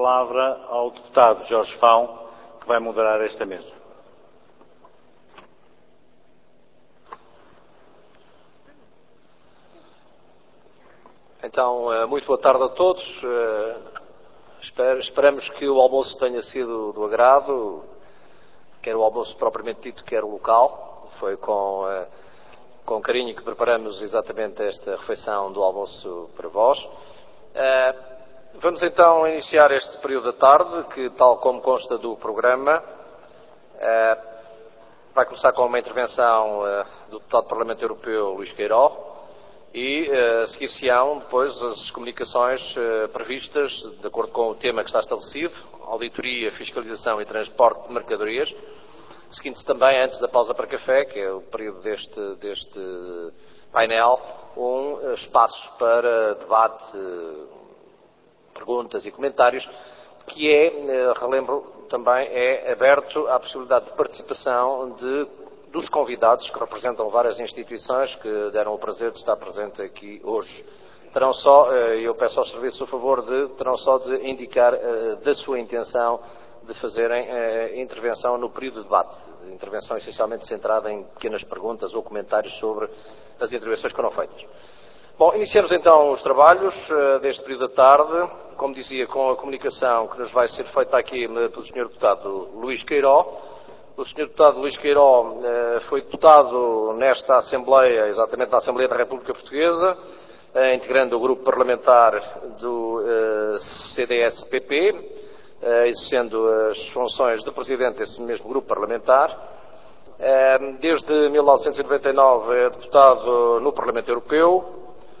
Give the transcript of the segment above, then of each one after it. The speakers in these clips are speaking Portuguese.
palavra ao deputado Jorge Fão, que vai moderar esta mesa. Então, muito boa tarde a todos. Esperamos que o almoço tenha sido do agrado, quer o almoço propriamente dito, quer o local. Foi com carinho que preparamos exatamente esta refeição do almoço para vós. Vamos então iniciar este período da tarde, que, tal como consta do programa, vai começar com uma intervenção do deputado do Parlamento Europeu, Luís Queiró, e a seguir-se-ão depois as comunicações previstas, de acordo com o tema que está estabelecido, auditoria, fiscalização e transporte de mercadorias, seguindo-se também, antes da pausa para café, que é o período deste painel, um espaço para debate, perguntas e comentários, que relembro também, é aberto à possibilidade de participação dos convidados, que representam várias instituições que deram o prazer de estar presente aqui hoje. Terão só, eu peço ao serviço o favor terão só de indicar da sua intenção de fazerem intervenção no período de debate, intervenção essencialmente centrada em pequenas perguntas ou comentários sobre as intervenções que foram feitas. Bom, iniciamos então os trabalhos deste período da tarde, como dizia, com a comunicação que nos vai ser feita aqui pelo Sr. Deputado Luís Queiró. O Sr. Deputado Luís Queiró foi deputado nesta Assembleia, exatamente na Assembleia da República Portuguesa, integrando o grupo parlamentar do CDS-PP, exercendo as funções de presidente desse mesmo grupo parlamentar. Desde 1999 é deputado no Parlamento Europeu.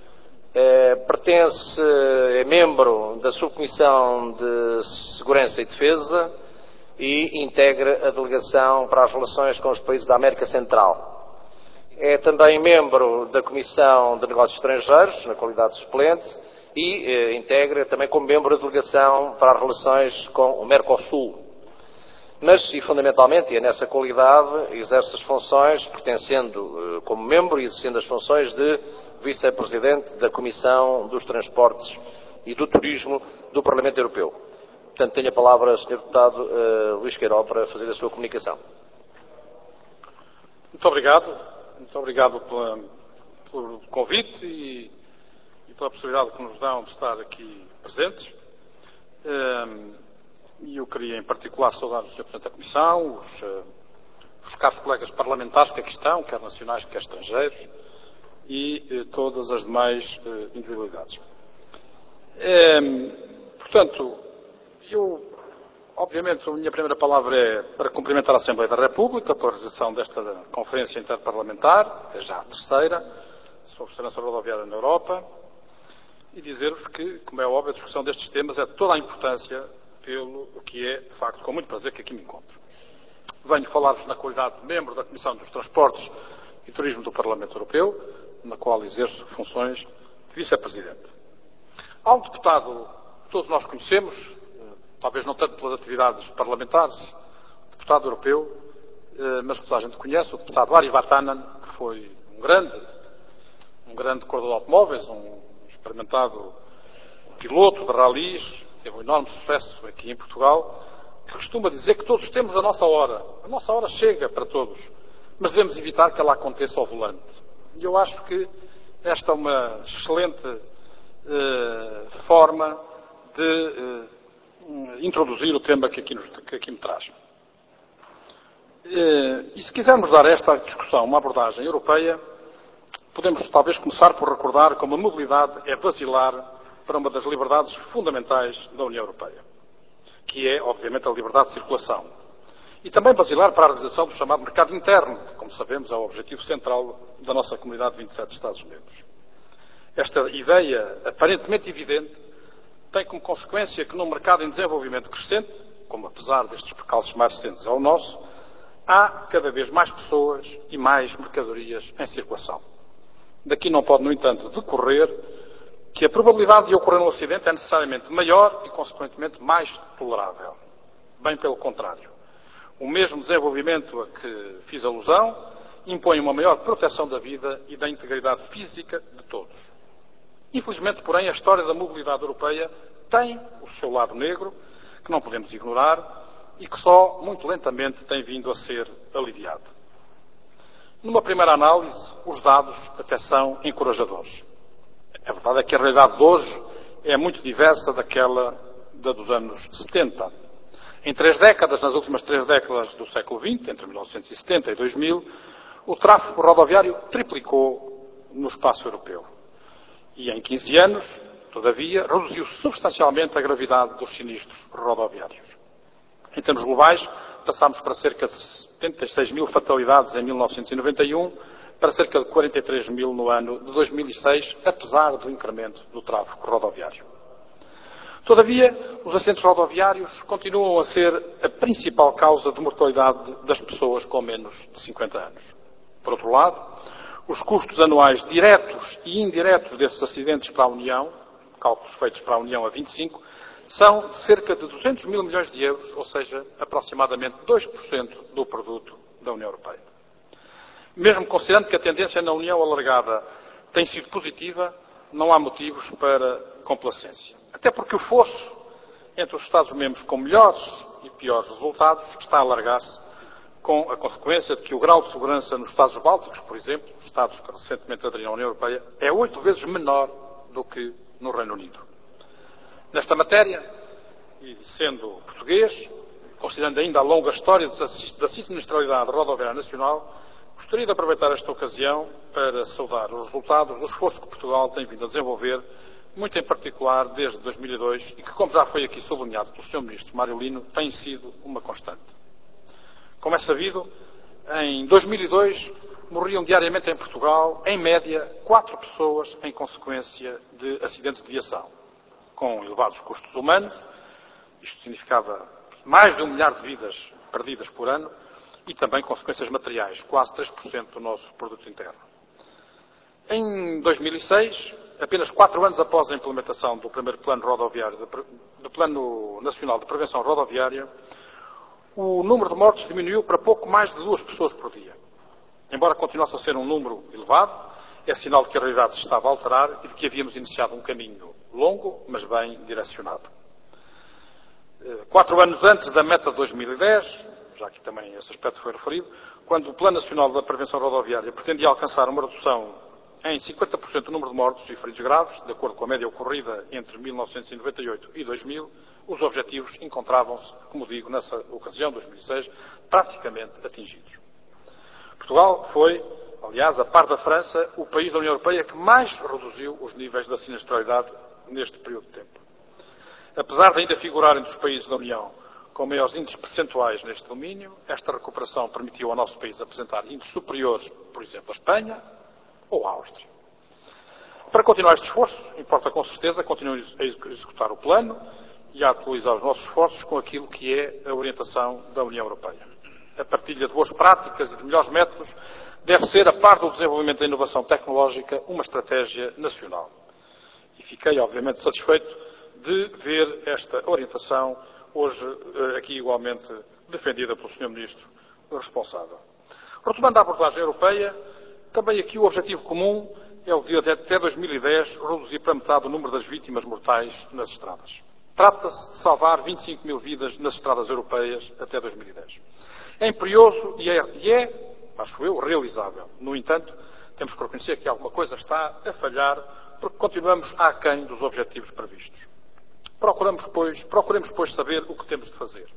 É membro da Subcomissão de Segurança e Defesa e integra a delegação para as relações com os países da América Central. É também membro da Comissão de Negócios Estrangeiros, na qualidade de suplente, e integra também como membro a delegação para as relações com o Mercosul. Mas, e fundamentalmente, e é nessa qualidade, exerce as funções, pertencendo como membro e exercendo as funções de vice-presidente da Comissão dos Transportes e do Turismo do Parlamento Europeu. Portanto, tenho a palavra, Sr. Deputado Luís Queiró, para fazer a sua comunicação. Muito obrigado. Muito obrigado pelo convite e pela possibilidade que nos dão de estar aqui presentes. E eu queria, em particular, saudar o Sr. Presidente da Comissão, os caros colegas parlamentares que aqui estão, quer nacionais, quer estrangeiros, e todas as demais individualidades. Portanto, obviamente, a minha primeira palavra é para cumprimentar a Assembleia da República pela realização desta Conferência Interparlamentar, é já a terceira, sobre segurança rodoviária na Europa, e dizer-vos que, como é óbvio, a discussão destes temas é de toda a importância, pelo que é, de facto, com muito prazer que aqui me encontro. Venho falar-vos na qualidade de membro da Comissão dos Transportes e Turismo do Parlamento Europeu, na qual exerço funções de vice-presidente. Há um deputado que todos nós conhecemos, talvez não tanto pelas atividades parlamentares, deputado europeu, mas que toda a gente conhece, o deputado Ari Vatanen, que foi um grande corredor de automóveis, um experimentado piloto de ralis, teve um enorme sucesso aqui em Portugal, que costuma dizer que todos temos a nossa hora. A nossa hora chega para todos, mas devemos evitar que ela aconteça ao volante. E eu acho que esta é uma excelente forma de introduzir o tema que aqui me traz. E se quisermos dar a esta discussão uma abordagem europeia, podemos talvez começar por recordar como a mobilidade é basilar para uma das liberdades fundamentais da União Europeia, que é, obviamente, a liberdade de circulação. E também basilar para a realização do chamado mercado interno, que, como sabemos, é o objetivo central da nossa comunidade de 27 Estados-membros. Esta ideia, aparentemente evidente, tem como consequência que num mercado em desenvolvimento crescente, como apesar destes percalços mais recentes é o nosso, há cada vez mais pessoas e mais mercadorias em circulação. Daqui não pode, no entanto, decorrer que a probabilidade de ocorrer um acidente é necessariamente maior e, consequentemente, mais tolerável. Bem pelo contrário. O mesmo desenvolvimento a que fiz alusão impõe uma maior proteção da vida e da integridade física de todos. Infelizmente, porém, a história da mobilidade europeia tem o seu lado negro que não podemos ignorar e que só muito lentamente tem vindo a ser aliviado. Numa primeira análise, os dados até são encorajadores. A verdade é que a realidade de hoje é muito diversa daquela dos anos 70. Em 3 décadas, nas últimas 3 décadas do século XX, entre 1970 e 2000, o tráfego rodoviário triplicou no espaço europeu. E em 15 anos, todavia, reduziu substancialmente a gravidade dos sinistros rodoviários. Em termos globais, passámos para cerca de 76 mil fatalidades em 1991 para cerca de 43 mil no ano de 2006, apesar do incremento do tráfego rodoviário. Todavia, os acidentes rodoviários continuam a ser a principal causa de mortalidade das pessoas com menos de 50 anos. Por outro lado, os custos anuais diretos e indiretos desses acidentes para a União, cálculos feitos para a União a 25, são de cerca de 200 mil milhões de euros, ou seja, aproximadamente 2% do produto da União Europeia. Mesmo considerando que a tendência na União alargada tem sido positiva, não há motivos para complacência. Até porque o fosso entre os Estados-membros com melhores e piores resultados está a alargar-se, com a consequência de que o grau de segurança nos Estados Bálticos, por exemplo, Estados que recentemente aderiram à União Europeia, é 8 vezes menor do que no Reino Unido. Nesta matéria, e sendo português, considerando ainda a longa história da sinistralidade rodoviária nacional, gostaria de aproveitar esta ocasião para saudar os resultados do esforço que Portugal tem vindo a desenvolver, muito em particular desde 2002, e que, como já foi aqui sublinhado pelo Sr. Ministro Mário Lino, tem sido uma constante. Como é sabido, em 2002 morriam diariamente em Portugal, em média, 4 pessoas em consequência de acidentes de viação, com elevados custos humanos. Isto significava mais de 1 milhar de vidas perdidas por ano e também consequências materiais, quase 3% do nosso produto interno. Em 2006, apenas 4 anos após a implementação do primeiro plano rodoviário, do Plano Nacional de Prevenção Rodoviária, o número de mortes diminuiu para pouco mais de 2 pessoas por dia. Embora continuasse a ser um número elevado, é sinal de que a realidade se estava a alterar e de que havíamos iniciado um caminho longo, mas bem direcionado. 4 anos antes da meta de 2010, já que também esse aspecto foi referido, quando o Plano Nacional da Prevenção Rodoviária pretendia alcançar uma redução em 50% do número de mortos e feridos graves, de acordo com a média ocorrida entre 1998 e 2000, os objetivos encontravam-se, como digo, nessa ocasião, 2006, praticamente atingidos. Portugal foi, aliás, a par da França, o país da União Europeia que mais reduziu os níveis da sinistralidade neste período de tempo. Apesar de ainda figurar entre os países da União com maiores índices percentuais neste domínio, esta recuperação permitiu ao nosso país apresentar índices superiores, por exemplo, à Espanha ou à Áustria. Para continuar este esforço, importa com certeza continuar a executar o plano e a atualizar os nossos esforços com aquilo que é a orientação da União Europeia. A partilha de boas práticas e de melhores métodos deve ser, a par do desenvolvimento da inovação tecnológica, uma estratégia nacional. E fiquei, obviamente, satisfeito de ver esta orientação hoje aqui igualmente defendida pelo Sr. Ministro responsável. Retomando a abordagem europeia, também aqui o objetivo comum é o de até 2010 reduzir para metade o número das vítimas mortais nas estradas. Trata-se de salvar 25 mil vidas nas estradas europeias até 2010. É imperioso e é, acho eu, realizável. No entanto, temos que reconhecer que alguma coisa está a falhar porque continuamos aquém dos objetivos previstos. Procuremos, pois, saber o que temos de fazer.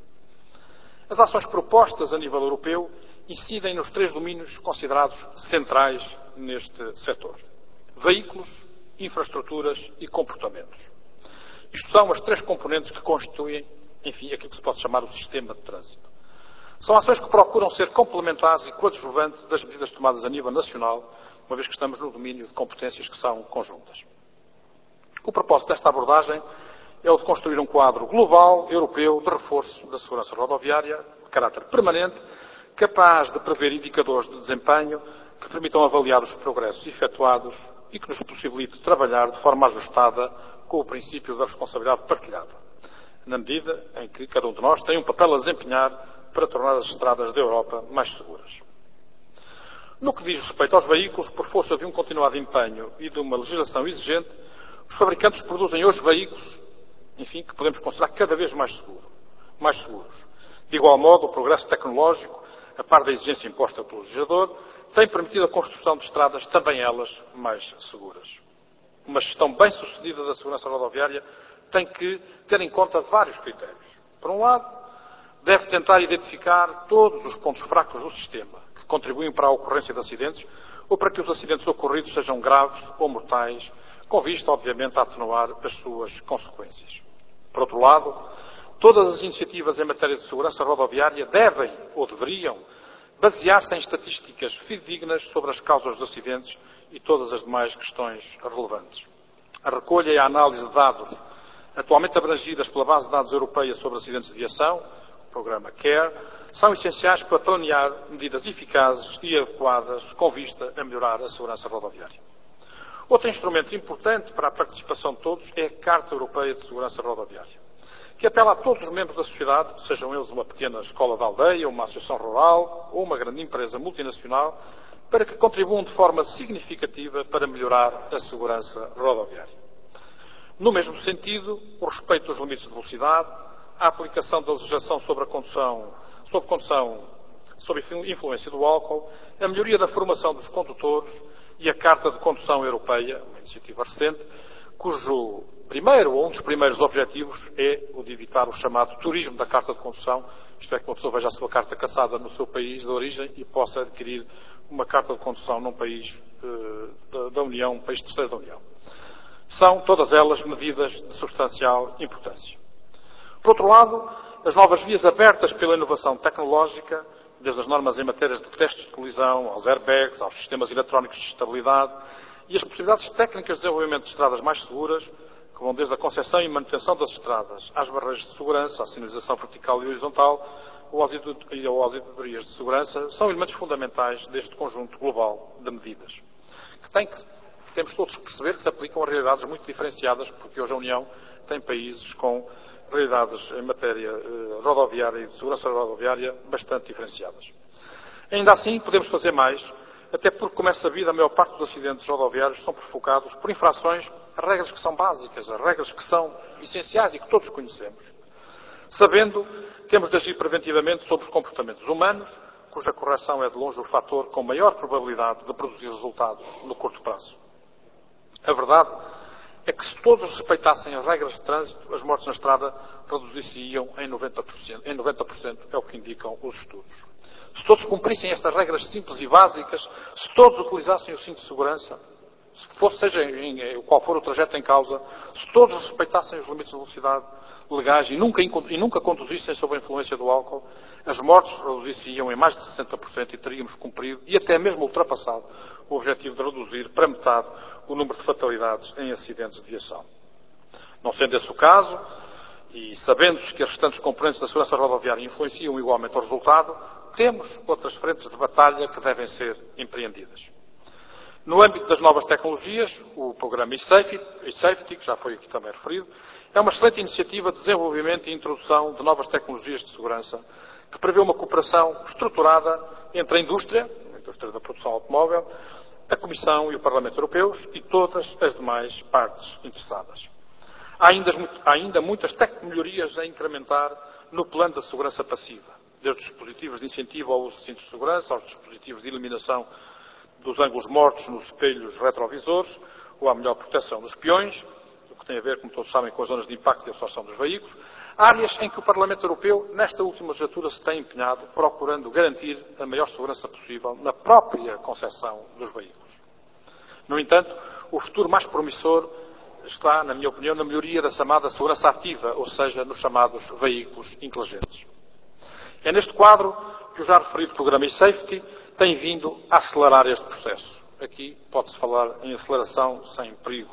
As ações propostas a nível europeu incidem nos 3 domínios considerados centrais neste setor: veículos, infraestruturas e comportamentos. Isto são as 3 componentes que constituem, enfim, aquilo que se pode chamar o sistema de trânsito. São ações que procuram ser complementares e coadjuvantes das medidas tomadas a nível nacional, uma vez que estamos no domínio de competências que são conjuntas. O propósito desta abordagem é o de construir um quadro global, europeu, de reforço da segurança rodoviária, de caráter permanente, capaz de prever indicadores de desempenho que permitam avaliar os progressos efetuados e que nos possibilite trabalhar de forma ajustada com o princípio da responsabilidade partilhada, na medida em que cada um de nós tem um papel a desempenhar para tornar as estradas da Europa mais seguras. No que diz respeito aos veículos, por força de um continuado empenho e de uma legislação exigente, os fabricantes produzem hoje veículos, enfim, que podemos considerar cada vez mais seguros. mais seguros. De igual modo, o progresso tecnológico, a par da exigência imposta pelo legislador, tem permitido a construção de estradas, também elas, mais seguras. Uma gestão bem-sucedida da segurança rodoviária tem que ter em conta vários critérios. Por um lado, deve tentar identificar todos os pontos fracos do sistema que contribuem para a ocorrência de acidentes ou para que os acidentes ocorridos sejam graves ou mortais, com vista, obviamente, a atenuar as suas consequências. Por outro lado, todas as iniciativas em matéria de segurança rodoviária devem ou deveriam basear-se em estatísticas fidedignas sobre as causas dos acidentes e todas as demais questões relevantes. A recolha e a análise de dados atualmente abrangidas pela base de dados europeia sobre acidentes de aviação, o programa CARE, são essenciais para planear medidas eficazes e adequadas com vista a melhorar a segurança rodoviária. Outro instrumento importante para a participação de todos é a Carta Europeia de Segurança Rodoviária, que apela a todos os membros da sociedade, sejam eles uma pequena escola da aldeia, uma associação rural ou uma grande empresa multinacional, para que contribuam de forma significativa para melhorar a segurança rodoviária. No mesmo sentido, o respeito dos limites de velocidade, a aplicação da legislação sobre influência do álcool, a melhoria da formação dos condutores e a Carta de Condução Europeia, uma iniciativa recente, cujo primeiro ou um dos primeiros objetivos é o de evitar o chamado turismo da Carta de Condução, isto é, que uma pessoa veja a sua carta cassada no seu país de origem e possa adquirir uma carta de condução num país da União, um país terceiro da União. São todas elas medidas de substancial importância. Por outro lado, as novas vias abertas pela inovação tecnológica, desde as normas em matéria de testes de colisão, aos airbags, aos sistemas eletrónicos de estabilidade e as possibilidades técnicas de desenvolvimento de estradas mais seguras, que vão desde a concepção e manutenção das estradas às barreiras de segurança, à sinalização vertical e horizontal ou às auditorias de segurança, são elementos fundamentais deste conjunto global de medidas, que temos todos que perceber que se aplicam a realidades muito diferenciadas, porque hoje a União tem países com realidades em matéria rodoviária e de segurança rodoviária bastante diferenciadas. Ainda assim, podemos fazer mais, até porque, como é sabido, a maior parte dos acidentes rodoviários são provocados por infrações a regras que são básicas, a regras que são essenciais e que todos conhecemos. Sabendo, temos de agir preventivamente sobre os comportamentos humanos, cuja correção é de longe o fator com maior probabilidade de produzir resultados no curto prazo. A verdade é que se todos respeitassem as regras de trânsito, as mortes na estrada reduzir-se-iam em 90%. Em 90% é o que indicam os estudos. Se todos cumprissem estas regras simples e básicas, se todos utilizassem o cinto de segurança, seja qual for o trajeto em causa, se todos respeitassem os limites de velocidade legais e nunca conduzissem sob a influência do álcool, as mortes reduzir-se-iam em mais de 60% e teríamos cumprido e até mesmo ultrapassado o objetivo de reduzir para metade o número de fatalidades em acidentes de viação. Não sendo esse o caso, e sabendo-se que as restantes componentes da segurança rodoviária influenciam igualmente o resultado, temos outras frentes de batalha que devem ser empreendidas. No âmbito das novas tecnologias, o programa eSafety, que já foi aqui também referido, é uma excelente iniciativa de desenvolvimento e introdução de novas tecnologias de segurança, que prevê uma cooperação estruturada entre a indústria da produção automóvel, a Comissão e o Parlamento Europeus e todas as demais partes interessadas. Há ainda muitas melhorias a incrementar no plano da segurança passiva, desde os dispositivos de incentivo ao uso de cintos de segurança, aos dispositivos de eliminação dos ângulos mortos nos espelhos retrovisores, ou à melhor proteção dos peões, o que tem a ver, como todos sabem, com as zonas de impacto e absorção dos veículos, áreas em que o Parlamento Europeu, nesta última legislatura, se tem empenhado, procurando garantir a maior segurança possível na própria concepção dos veículos. No entanto, o futuro mais promissor está, na minha opinião, na melhoria da chamada segurança ativa, ou seja, nos chamados veículos inteligentes. É neste quadro que o já referido programa eSafety tem vindo a acelerar este processo. Aqui pode-se falar em aceleração sem perigo.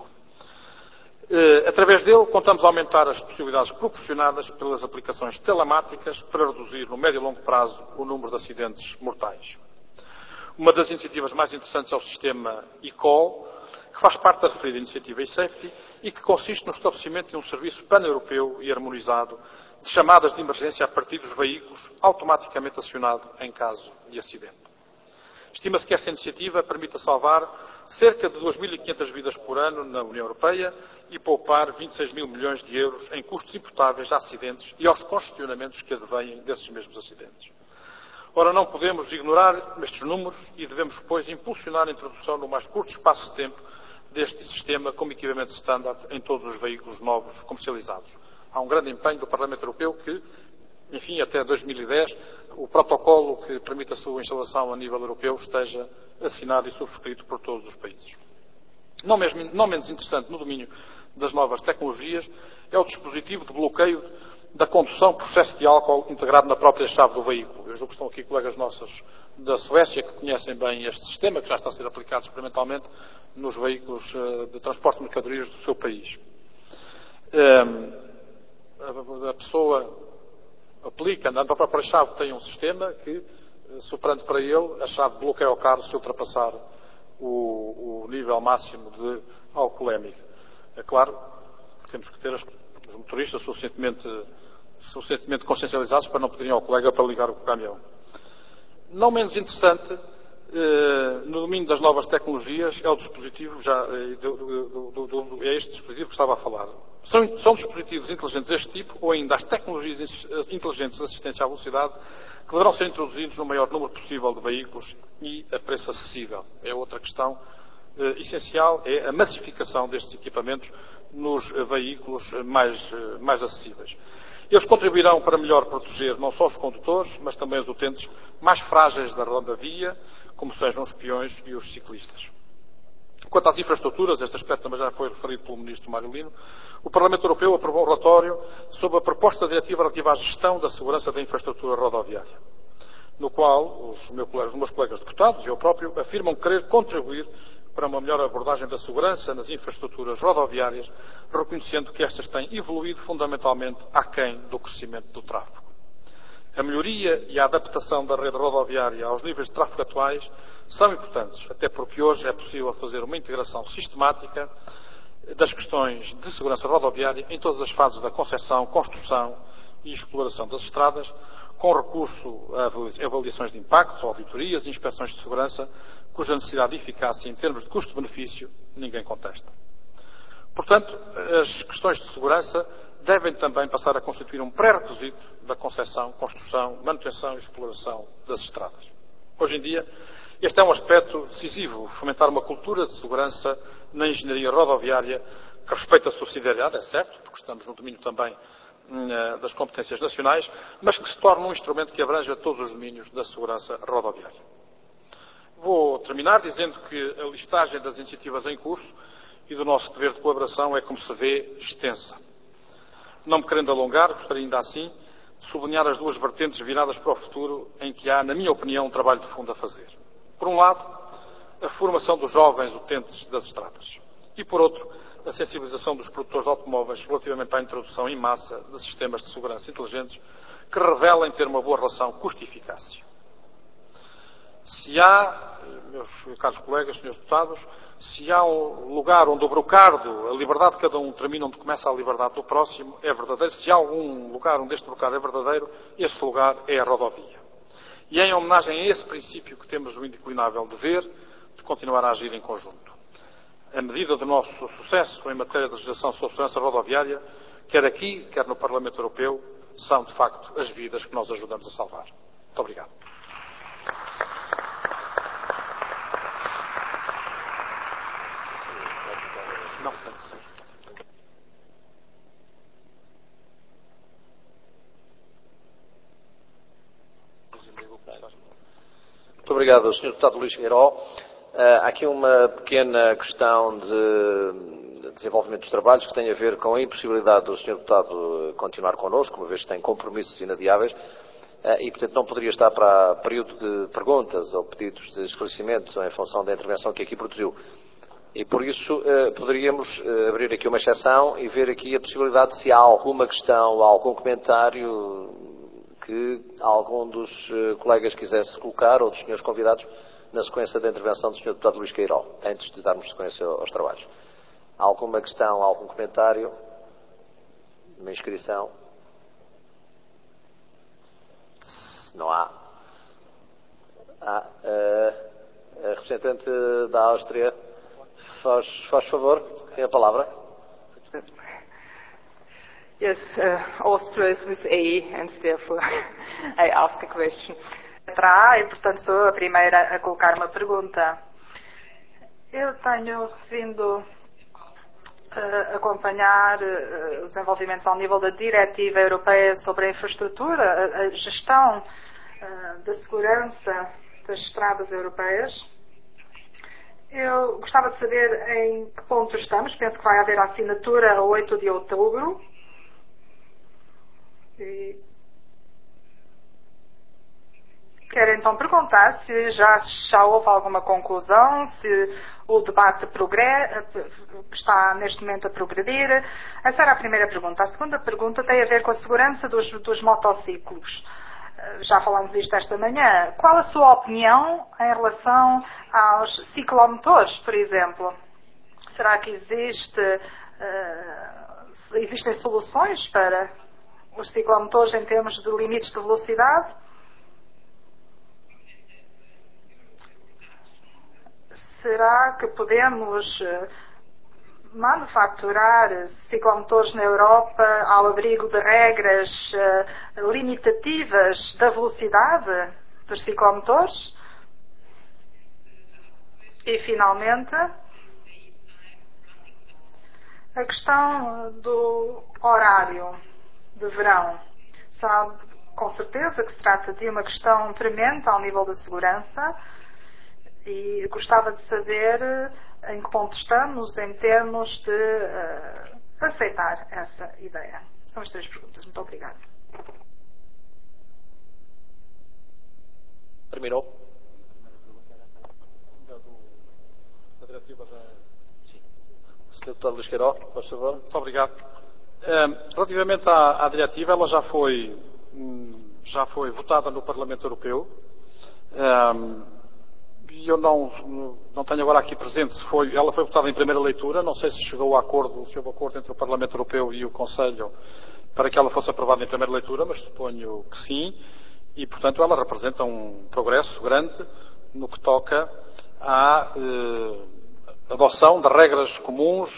Através dele, contamos a aumentar as possibilidades proporcionadas pelas aplicações telemáticas para reduzir, no médio e longo prazo, o número de acidentes mortais. Uma das iniciativas mais interessantes é o sistema eCall, que faz parte da referida iniciativa eSafety e que consiste no estabelecimento de um serviço pan-europeu e harmonizado de chamadas de emergência a partir dos veículos, automaticamente acionado em caso de acidente. Estima-se que esta iniciativa permita salvar cerca de 2.500 vidas por ano na União Europeia e poupar 26 mil milhões de euros em custos imputáveis a acidentes e aos congestionamentos que advêm desses mesmos acidentes. Ora, não podemos ignorar estes números e devemos, pois, impulsionar a introdução no mais curto espaço de tempo deste sistema como equipamento standard em todos os veículos novos comercializados. Há um grande empenho do Parlamento Europeu que, enfim, até 2010, o protocolo que permite a sua instalação a nível europeu esteja assinado e subscrito por todos os países. Não menos interessante no domínio das novas tecnologias é o dispositivo de bloqueio da condução por excesso de álcool integrado na própria chave do veículo. Eu julgo que estão aqui colegas nossos da Suécia que conhecem bem este sistema, que já está a ser aplicado experimentalmente nos veículos de transporte de mercadorias do seu país. A pessoa aplica, na própria chave tem um sistema que, superando para ele, a chave bloqueia o carro se ultrapassar o nível máximo de alcoolémico. É claro que temos que ter os motoristas suficientemente consciencializados para não pedirem ao colega para ligar o caminhão. Não menos interessante, no domínio das novas tecnologias, é o dispositivo, é este dispositivo que estava a falar. São dispositivos inteligentes deste tipo, ou ainda as tecnologias inteligentes de assistência à velocidade, que deverão ser introduzidos no maior número possível de veículos e a preço acessível. É outra questão essencial, é a massificação destes equipamentos nos veículos mais acessíveis. Eles contribuirão para melhor proteger não só os condutores, mas também os utentes mais frágeis da rodovia, como sejam os peões e os ciclistas. Quanto às infraestruturas, este aspecto também já foi referido pelo Ministro Mário Lino, o Parlamento Europeu aprovou um relatório sobre a proposta diretiva relativa à gestão da segurança da infraestrutura rodoviária, no qual os meus colegas deputados e eu próprio afirmam querer contribuir para uma melhor abordagem da segurança nas infraestruturas rodoviárias, reconhecendo que estas têm evoluído fundamentalmente aquém do crescimento do tráfego. A melhoria e a adaptação da rede rodoviária aos níveis de tráfego atuais são importantes, até porque hoje é possível fazer uma integração sistemática das questões de segurança rodoviária em todas as fases da concepção, construção e exploração das estradas, com recurso a avaliações de impacto, auditorias e inspeções de segurança, cuja necessidade e eficácia em termos de custo-benefício ninguém contesta. Portanto, as questões de segurança devem também passar a constituir um pré-requisito da concepção, construção, manutenção e exploração das estradas. Hoje em dia, este é um aspecto decisivo, fomentar uma cultura de segurança na engenharia rodoviária que respeita a subsidiariedade, é certo, porque estamos no domínio também das competências nacionais, mas que se torna um instrumento que abranja todos os domínios da segurança rodoviária. Vou terminar dizendo que a listagem das iniciativas em curso e do nosso dever de colaboração é, como se vê, extensa. Não me querendo alongar, gostaria ainda assim de sublinhar as duas vertentes viradas para o futuro em que há, na minha opinião, um trabalho de fundo a fazer. Por um lado, a formação dos jovens utentes das estradas e, por outro, a sensibilização dos produtores de automóveis relativamente à introdução em massa de sistemas de segurança inteligentes que revelem ter uma boa relação custo-eficácia. Se há, meus caros colegas, senhores deputados, se há um lugar onde o brocardo, a liberdade de cada um termina onde começa a liberdade do próximo, é verdadeiro. Se há algum lugar onde este brocardo é verdadeiro, esse lugar é a rodovia. E é em homenagem a esse princípio que temos o indeclinável dever de continuar a agir em conjunto. A medida do nosso sucesso em matéria de legislação sobre segurança rodoviária, quer aqui, quer no Parlamento Europeu, são, de facto, as vidas que nós ajudamos a salvar. Muito obrigado. Muito obrigado, Sr. Deputado Luís Gueiró. Há aqui uma pequena questão de desenvolvimento dos trabalhos que tem a ver com a impossibilidade do Sr. Deputado continuar connosco, uma vez que tem compromissos inadiáveis, e, portanto, não poderia estar para período de perguntas ou pedidos de esclarecimentos em função da intervenção que aqui produziu. E, por isso, poderíamos abrir aqui uma exceção e ver aqui a possibilidade de se há alguma questão, algum comentário que algum dos colegas quisesse colocar, ou dos senhores convidados, na sequência da intervenção do Sr. Deputado Luís Gueiró, antes de darmos sequência aos trabalhos. Há alguma questão, algum comentário? Uma inscrição? Se não há. representante da Áustria faz favor, tem a palavra. Yes, Austria is with A, and therefore I ask a question. E, portanto, sou a primeira a colocar uma pergunta. Eu tenho vindo a acompanhar os desenvolvimentos ao nível da Diretiva Europeia sobre a Infraestrutura, a gestão da segurança das estradas europeias. Eu gostava de saber em que ponto estamos. Penso que vai haver a assinatura a 8 de outubro. E quero então perguntar se já houve alguma conclusão, se o debate está neste momento a progredir. Essa era a primeira pergunta. A segunda pergunta tem a ver com a segurança dos motociclos. Já falamos disto esta manhã. Qual a sua opinião em relação aos ciclomotores, por exemplo? Será que existem soluções para os ciclomotores em termos de limites de velocidade? Será que podemos manufaturar ciclomotores na Europa ao abrigo de regras limitativas da velocidade dos ciclomotores? E, finalmente, a questão do horário de verão. Sabe com certeza que se trata de uma questão premente ao nível da segurança e gostava de saber em que ponto estamos em termos de aceitar essa ideia. São as 3 perguntas. Muito obrigada. Terminou? Sr. Deputado Luís Queiroz, por favor. Muito obrigado. Relativamente à diretiva, ela já foi votada no Parlamento Europeu. E eu não tenho agora aqui presente se ela foi votada em primeira leitura, não sei se chegou a acordo, se houve acordo entre o Parlamento Europeu e o Conselho para que ela fosse aprovada em primeira leitura, mas suponho que sim, e portanto ela representa um progresso grande no que toca à adoção de regras comuns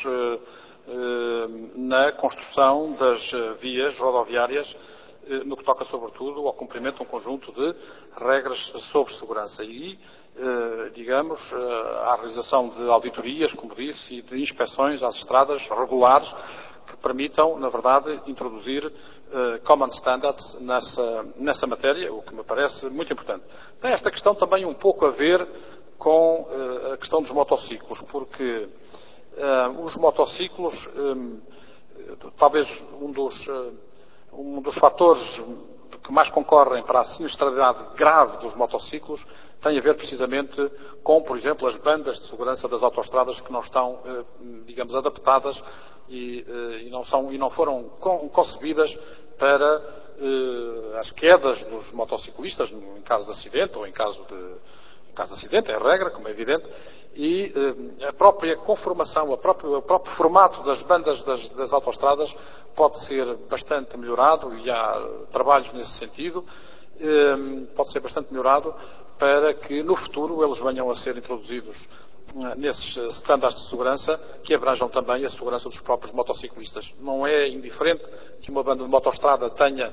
na construção das vias rodoviárias, no que toca sobretudo ao cumprimento de um conjunto de regras sobre segurança e, digamos, à realização de auditorias, como disse, e de inspeções às estradas regulares que permitam, na verdade, introduzir common standards nessa matéria, o que me parece muito importante. Tem esta questão também um pouco a ver com a questão dos motociclos, porque os motociclos, talvez um dos fatores que mais concorrem para a sinistralidade grave dos motociclos tem a ver precisamente com, por exemplo, as bandas de segurança das autoestradas que não estão, digamos, adaptadas e não foram concebidas para as quedas dos motociclistas em caso de acidente ou em caso de acidente, é a regra, como é evidente, e a própria conformação, o próprio formato das bandas das autoestradas pode ser bastante melhorado e há trabalhos nesse sentido, pode ser bastante melhorado para que no futuro eles venham a ser introduzidos nesses estándares de segurança que abranjam também a segurança dos próprios motociclistas. Não é indiferente que uma banda de motosstrada tenha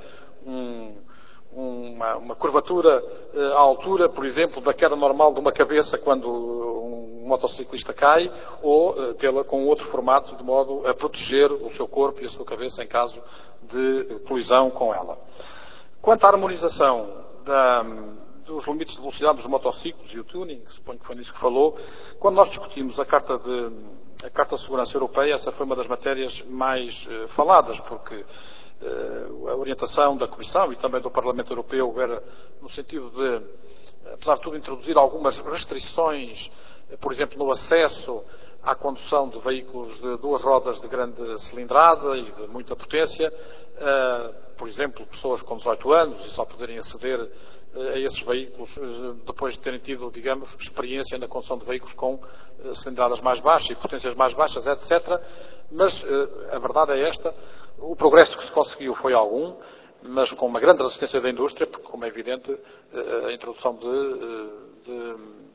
uma curvatura à altura, por exemplo, da queda normal de uma cabeça quando um motociclista cai, ou tê-la com outro formato, de modo a proteger o seu corpo e a sua cabeça em caso de colisão com ela. Quanto à harmonização dos limites de velocidade dos motociclos e o tuning, suponho que foi nisso que falou, quando nós discutimos a Carta de Segurança Europeia, essa foi uma das matérias mais faladas, porque a orientação da Comissão e também do Parlamento Europeu era no sentido de, apesar de tudo, introduzir algumas restrições, por exemplo, no acesso à condução de veículos de 2 rodas de grande cilindrada e de muita potência, por exemplo, pessoas com 18 anos e só poderem aceder a esses veículos depois de terem tido, digamos, experiência na condução de veículos com cilindradas mais baixas e potências mais baixas, etc. Mas a verdade é esta. O progresso que se conseguiu foi algum, mas com uma grande resistência da indústria, porque, como é evidente, a introdução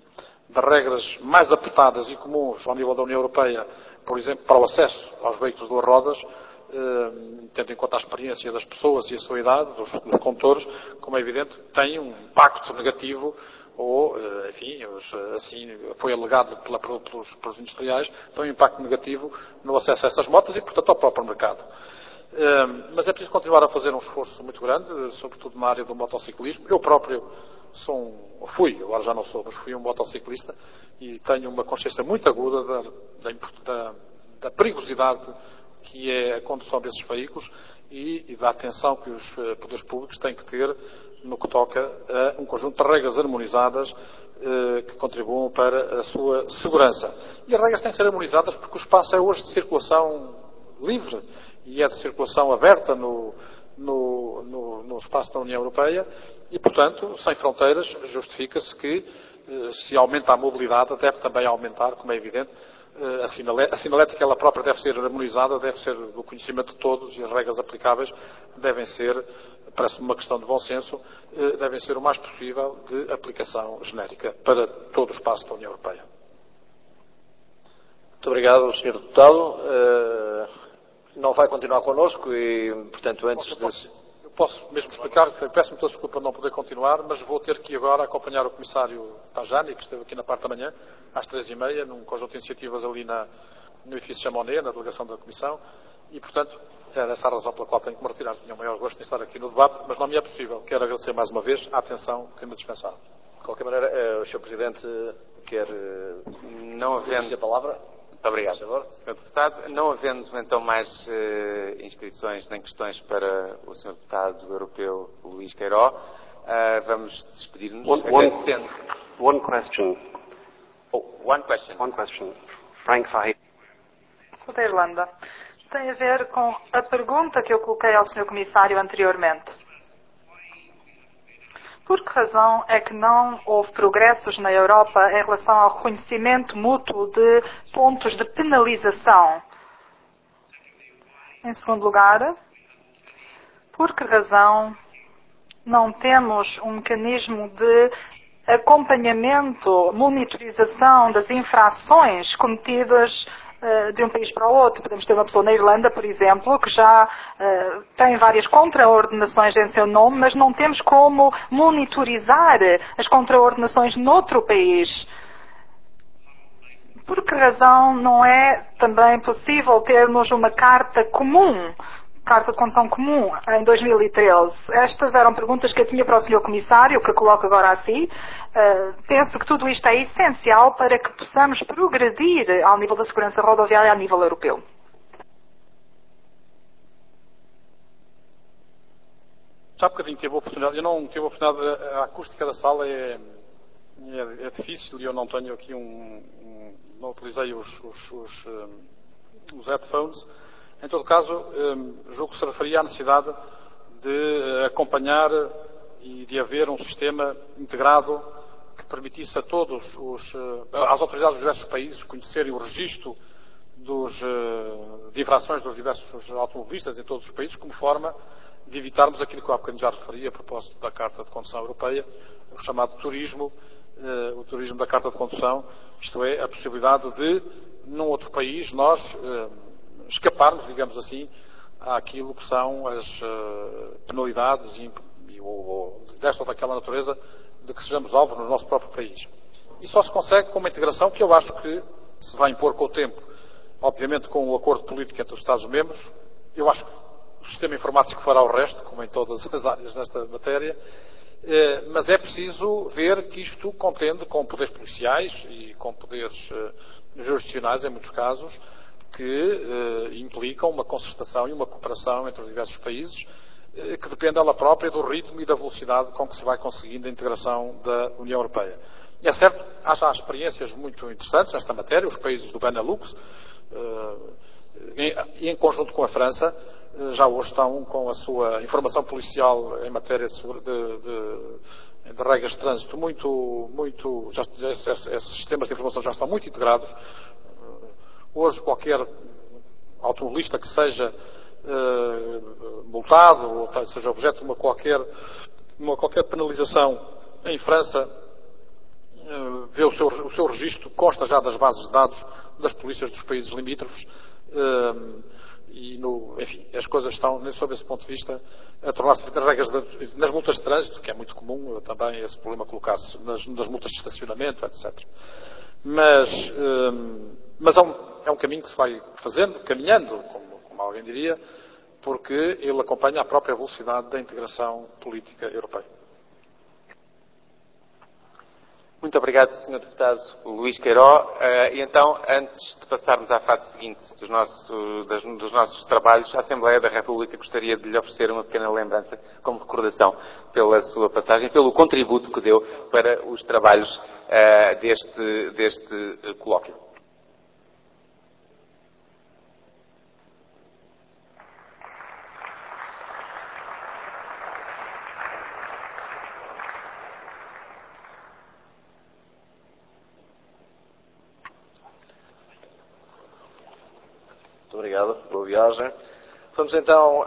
de regras mais apertadas e comuns ao nível da União Europeia, por exemplo, para o acesso aos veículos de duas rodas, tendo em conta a experiência das pessoas e a sua idade, dos condutores, como é evidente, tem um impacto negativo, ou, enfim, assim foi alegado pelos industriais, tem um impacto negativo no acesso a essas motas e, portanto, ao próprio mercado. Mas é preciso continuar a fazer um esforço muito grande, sobretudo na área do motociclismo. Eu próprio fui, agora já não sou, mas fui um motociclista e tenho uma consciência muito aguda da perigosidade que é a condução desses veículos e da atenção que os poderes públicos têm que ter no que toca a um conjunto de regras harmonizadas que contribuam para a sua segurança. E as regras têm que ser harmonizadas porque o espaço é hoje de circulação livre e é de circulação aberta no espaço da União Europeia e, portanto, sem fronteiras, justifica-se que, se aumenta a mobilidade, deve também aumentar, como é evidente, a sinalética ela própria deve ser harmonizada, deve ser do conhecimento de todos e as regras aplicáveis devem ser, parece-me uma questão de bom senso, devem ser o mais possível de aplicação genérica para todo o espaço da União Europeia. Muito obrigado, Sr. Deputado. Não vai continuar connosco e, portanto, Eu posso mesmo explicar, peço-me toda desculpa de não poder continuar, mas vou ter que agora acompanhar o Comissário Tajani, que esteve aqui na parte da manhã, às 3h30, num conjunto de iniciativas ali no edifício Chamonix, na delegação da Comissão, e, portanto, é dessa a razão pela qual tenho que me retirar. Tinha o maior gosto de estar aqui no debate, mas não me é possível. Quero agradecer mais uma vez a atenção que me dispensaram. De qualquer maneira, o Sr. Presidente quer não havendo a palavra. Muito obrigado, Sr. Deputado. Não havendo, então, mais inscrições nem questões para o Sr. Deputado Europeu Luís Queiró, vamos despedir-nos agradecendo. One question. Oh, one question. One question. Frank Fahey. Sou da Irlanda. Tem a ver com a pergunta que eu coloquei ao Sr. Comissário anteriormente. Por que razão é que não houve progressos na Europa em relação ao reconhecimento mútuo de pontos de penalização? Em segundo lugar, por que razão não temos um mecanismo de acompanhamento, monitorização das infrações cometidas de um país para o outro? Podemos ter uma pessoa na Irlanda, por exemplo, que já tem várias contraordenações em seu nome, mas não temos como monitorizar as contraordenações noutro país. Por que razão não é também possível termos uma carta comum, carta de condução comum, em 2013? Estas eram perguntas que eu tinha para o Sr. Comissário, que coloco agora a si. Penso que tudo isto é essencial para que possamos progredir ao nível da segurança rodoviária a nível europeu. Já há bocadinho tive a oportunidade, eu não tive a oportunidade, a acústica da sala é difícil e eu não tenho aqui não utilizei os headphones. Em todo caso, julgo que se referia à necessidade de acompanhar e de haver um sistema integrado que permitisse a todos às autoridades dos diversos países conhecerem o registro de infrações dos diversos automobilistas em todos os países, como forma de evitarmos aquilo que eu há bocadinho já referi a propósito da Carta de Condução Europeia, o chamado turismo, o turismo da Carta de Condução, isto é, a possibilidade de, num outro país, nós escaparmos, digamos assim, àquilo que são as penalidades ou desta ou daquela natureza de que sejamos alvos no nosso próprio país. E só se consegue com uma integração que eu acho que se vai impor com o tempo, obviamente com o acordo político entre os Estados-membros. Eu acho que o sistema informático fará o resto, como em todas as áreas nesta matéria, mas é preciso ver que isto contende com poderes policiais e com poderes jurisdicionais, em muitos casos, que implicam uma concertação e uma cooperação entre os diversos países, que depende ela própria do ritmo e da velocidade com que se vai conseguindo a integração da União Europeia. E é certo, há já experiências muito interessantes nesta matéria, os países do Benelux, e em conjunto com a França, já hoje estão com a sua informação policial em matéria de regras de trânsito esses sistemas de informação já estão muito integrados. Hoje qualquer automobilista que seja multado ou seja objeto de uma qualquer penalização em França vê o seu registro, consta já das bases de dados das polícias dos países limítrofes, enfim, as coisas estão, sob esse ponto de vista, a tornar-se as regras nas multas de trânsito, que é muito comum também esse problema colocar-se nas multas de estacionamento, etc. Mas é um caminho que se vai fazendo, caminhando, como alguém diria, porque ele acompanha a própria velocidade da integração política europeia. Muito obrigado, Sr. Deputado Luís Queiró. E então, antes de passarmos à fase seguinte dos nossos trabalhos, a Assembleia da República gostaria de lhe oferecer uma pequena lembrança como recordação pela sua passagem, pelo contributo que deu para os trabalhos deste colóquio. Muito obrigado, boa viagem. Vamos então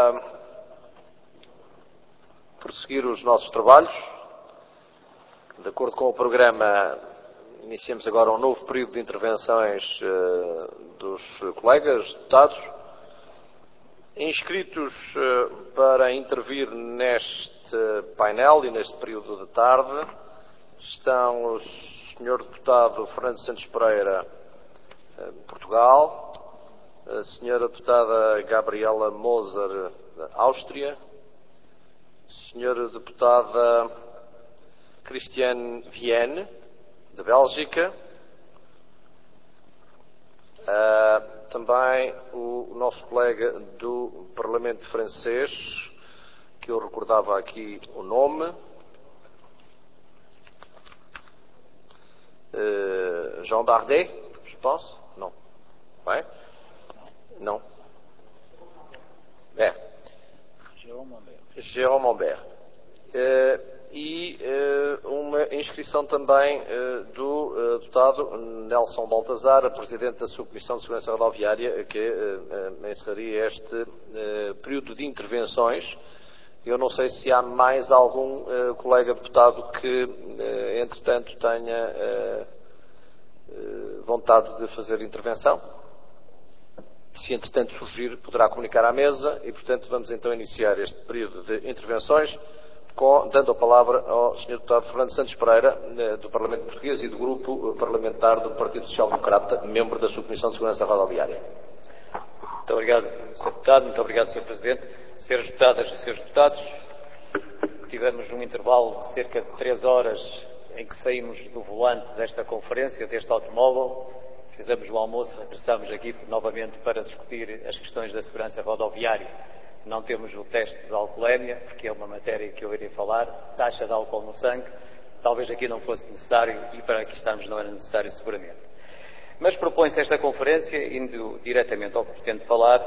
prosseguir os nossos trabalhos. De acordo com o programa, iniciamos agora um novo período de intervenções dos colegas deputados. Inscritos para intervir neste painel e neste período de tarde estão o Sr. Deputado Fernando Santos Pereira, de Portugal, a Sra. Deputada Gabriela Moser, da Áustria, a Sra. Deputada Christiane Vienne, da Bélgica, também o nosso colega do Parlamento francês, que eu recordava aqui o nome, Jean Bardet, je pense? Não. Bem? Não. Jérôme Ambert. E uma inscrição também do deputado Nelson Baltazar, presidente da Subcomissão de Segurança Rodoviária, que encerraria este período de intervenções. Eu não sei se há mais algum colega deputado que, entretanto, tenha vontade de fazer intervenção. Se, entretanto, surgir, poderá comunicar à mesa e, portanto, vamos então iniciar este período de intervenções dando a palavra ao Sr. Deputado Fernando Santos Pereira, do Parlamento Português e do Grupo Parlamentar do Partido Social Democrata, membro da Subcomissão de Segurança Rodoviária. Muito obrigado, Sr. Deputado. Muito obrigado, Sr. Presidente. Senhoras Deputadas e Srs. Deputados, tivemos um intervalo de cerca de 3 horas em que saímos do volante desta conferência, deste automóvel, fizemos o almoço, regressamos aqui novamente para discutir as questões da segurança rodoviária. Não temos o teste de alcoolemia, porque é uma matéria que eu irei falar, taxa de álcool no sangue, talvez aqui não fosse necessário e para aqui estarmos não era necessário seguramente. Mas propõe-se esta conferência, indo diretamente ao que pretendo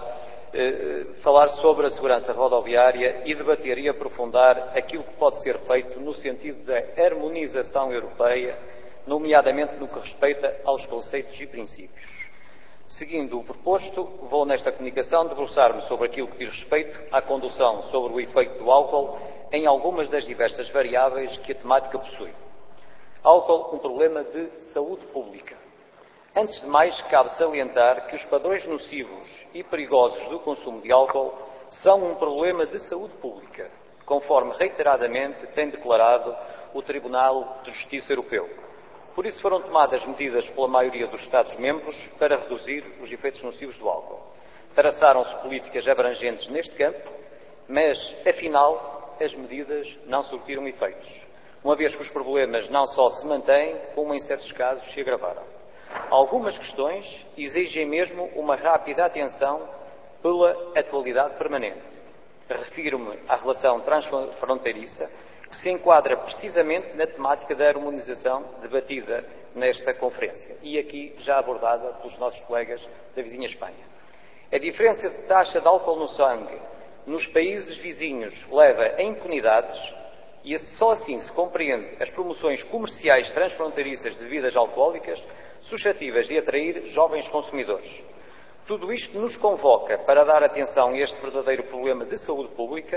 falar sobre a segurança rodoviária e debater e aprofundar aquilo que pode ser feito no sentido da harmonização europeia, nomeadamente no que respeita aos conceitos e princípios. Seguindo o proposto, vou nesta comunicação debruçar-me sobre aquilo que diz respeito à condução sobre o efeito do álcool em algumas das diversas variáveis que a temática possui. Álcool, um problema de saúde pública. Antes de mais, cabe salientar que os padrões nocivos e perigosos do consumo de álcool são um problema de saúde pública, conforme reiteradamente tem declarado o Tribunal de Justiça Europeu. Por isso foram tomadas medidas pela maioria dos Estados-membros para reduzir os efeitos nocivos do álcool. Traçaram-se políticas abrangentes neste campo, mas, afinal, as medidas não surtiram efeitos, uma vez que os problemas não só se mantêm, como em certos casos se agravaram. Algumas questões exigem mesmo uma rápida atenção pela atualidade permanente. Refiro-me à relação transfronteiriça, que se enquadra precisamente na temática da harmonização debatida nesta conferência e aqui já abordada pelos nossos colegas da vizinha Espanha. A diferença de taxa de álcool no sangue nos países vizinhos leva a impunidades e só assim se compreende as promoções comerciais transfronteiriças de bebidas alcoólicas suscetíveis de atrair jovens consumidores. Tudo isto nos convoca para dar atenção a este verdadeiro problema de saúde pública,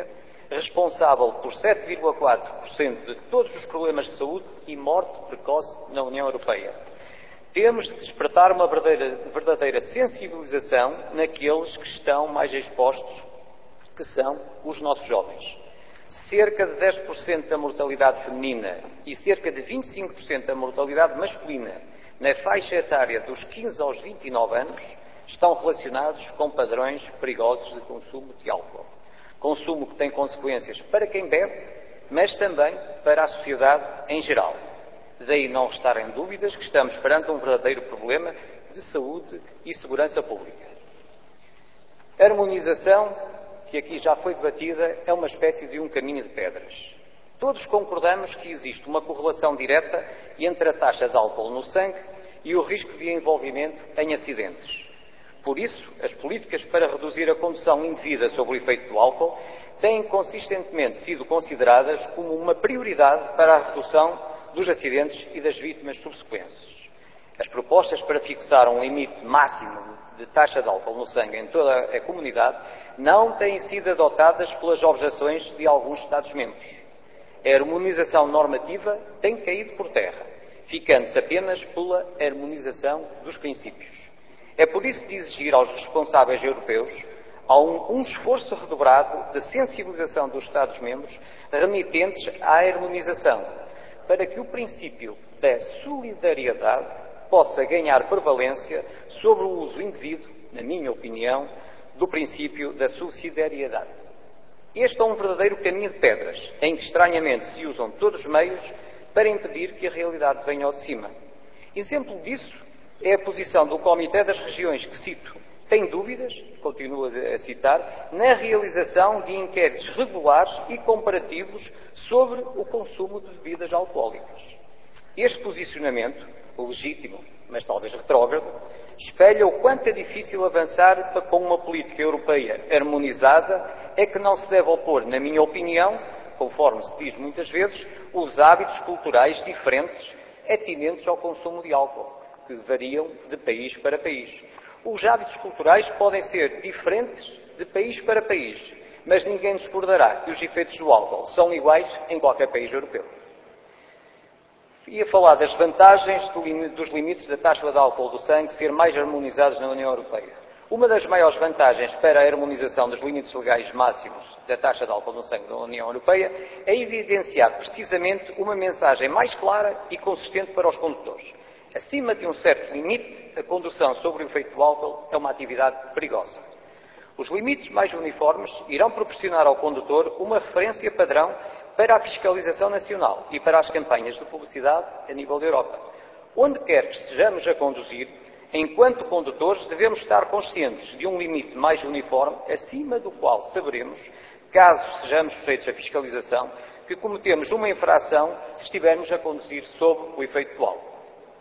responsável por 7,4% de todos os problemas de saúde e morte precoce na União Europeia. Temos de despertar uma verdadeira sensibilização naqueles que estão mais expostos, que são os nossos jovens. Cerca de 10% da mortalidade feminina e cerca de 25% da mortalidade masculina na faixa etária dos 15 aos 29 anos estão relacionados com padrões perigosos de consumo de álcool. Consumo que tem consequências para quem bebe, mas também para a sociedade em geral. Daí não restarem dúvidas que estamos perante um verdadeiro problema de saúde e segurança pública. A harmonização, que aqui já foi debatida, é uma espécie de um caminho de pedras. Todos concordamos que existe uma correlação direta entre a taxa de álcool no sangue e o risco de envolvimento em acidentes. Por isso, as políticas para reduzir a condução indevida sob o efeito do álcool têm consistentemente sido consideradas como uma prioridade para a redução dos acidentes e das vítimas subsequentes. As propostas para fixar um limite máximo de taxa de álcool no sangue em toda a comunidade não têm sido adotadas pelas objeções de alguns Estados-membros. A harmonização normativa tem caído por terra, ficando-se apenas pela harmonização dos princípios. É por isso de exigir aos responsáveis europeus um esforço redobrado de sensibilização dos Estados-membros remitentes à harmonização, para que o princípio da solidariedade possa ganhar prevalência sobre o uso indevido, na minha opinião, do princípio da subsidiariedade. Este é um verdadeiro caminho de pedras, em que estranhamente se usam todos os meios para impedir que a realidade venha ao de cima. Exemplo disso é a posição do Comitê das Regiões, que cito, tem dúvidas, continuo a citar, na realização de inquéritos regulares e comparativos sobre o consumo de bebidas alcoólicas. Este posicionamento, legítimo, mas talvez retrógrado, espelha o quanto é difícil avançar com uma política europeia harmonizada, é que não se deve opor, na minha opinião, conforme se diz muitas vezes, os hábitos culturais diferentes atinentes ao consumo de álcool, que variam de país para país. Os hábitos culturais podem ser diferentes de país para país, mas ninguém discordará que os efeitos do álcool são iguais em qualquer país europeu. Ia falar das vantagens dos limites da taxa de álcool do sangue ser mais harmonizados na União Europeia. Uma das maiores vantagens para a harmonização dos limites legais máximos da taxa de álcool no sangue da União Europeia é evidenciar precisamente uma mensagem mais clara e consistente para os condutores. Acima de um certo limite, a condução sob o efeito do álcool é uma atividade perigosa. Os limites mais uniformes irão proporcionar ao condutor uma referência padrão para a fiscalização nacional e para as campanhas de publicidade a nível da Europa. Onde quer que estejamos a conduzir, enquanto condutores, devemos estar conscientes de um limite mais uniforme, acima do qual saberemos, caso sejamos sujeitos à fiscalização, que cometemos uma infração se estivermos a conduzir sob o efeito do álcool.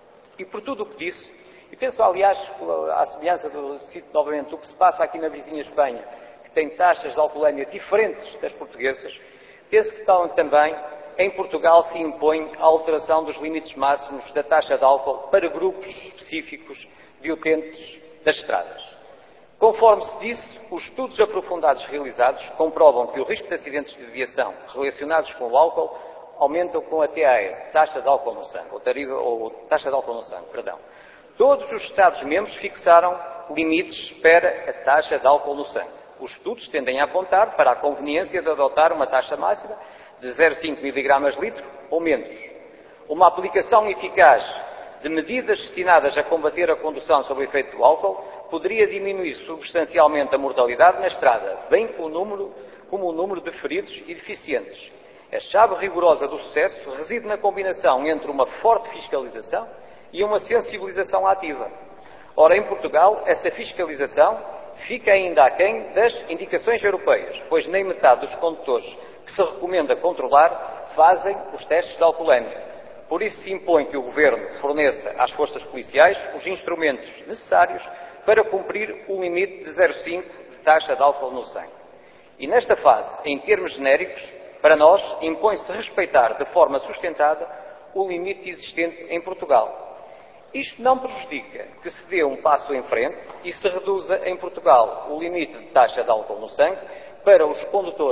E por tudo o que disse, e penso, aliás, à semelhança cito novamente o que se passa aqui na vizinha Espanha, que tem taxas de alcoolemia diferentes das portuguesas, penso que também em Portugal se impõe a alteração dos limites máximos da taxa de álcool para grupos específicos de utentes das estradas. Conforme se disse, os estudos aprofundados realizados comprovam que o risco de acidentes de aviação relacionados com o álcool aumentam com a TAS, taxa de álcool no sangue, taxa de álcool no sangue, perdão. Todos os Estados-membros fixaram limites para a taxa de álcool no sangue. Os estudos tendem a apontar para a conveniência de adotar uma taxa máxima de 0,5 mg/litro ou menos. Uma aplicação eficaz de medidas destinadas a combater a condução sob o efeito do álcool poderia diminuir substancialmente a mortalidade na estrada, bem como o número de feridos e deficientes. A chave rigorosa do sucesso reside na combinação entre uma forte fiscalização e uma sensibilização ativa. Ora, em Portugal, essa fiscalização fica ainda aquém das indicações europeias, pois nem metade dos condutores que se recomenda controlar fazem os testes de alcoolemia. Por isso se impõe que o Governo forneça às forças policiais os instrumentos necessários para cumprir o limite de 0,5 de taxa de álcool no sangue. E nesta fase, em termos genéricos, para nós, impõe-se respeitar de forma sustentada o limite existente em Portugal. Isto não prejudica que se dê um passo em frente e se reduza em Portugal o limite de taxa de álcool no sangue para os condutores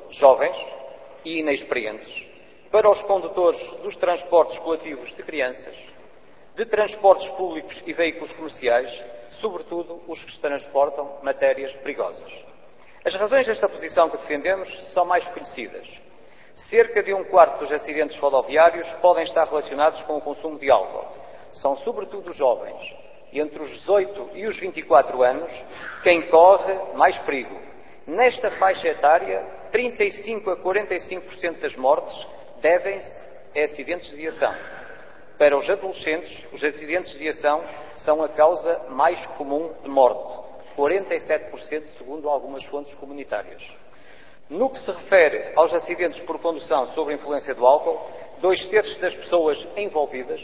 jovens e inexperientes, para os condutores dos transportes coletivos de crianças, de transportes públicos e veículos comerciais, sobretudo os que transportam matérias perigosas. As razões desta posição que defendemos são mais conhecidas. Cerca de 1/4 dos acidentes rodoviários podem estar relacionados com o consumo de álcool. São sobretudo os jovens, entre os 18 e os 24 anos, quem corre mais perigo. Nesta faixa etária, 35 a 45% das mortes devem-se a acidentes de viação. Para os adolescentes, os acidentes de viação são a causa mais comum de morte, 47% segundo algumas fontes comunitárias. No que se refere aos acidentes por condução sob a influência do álcool, 2/3 das pessoas envolvidas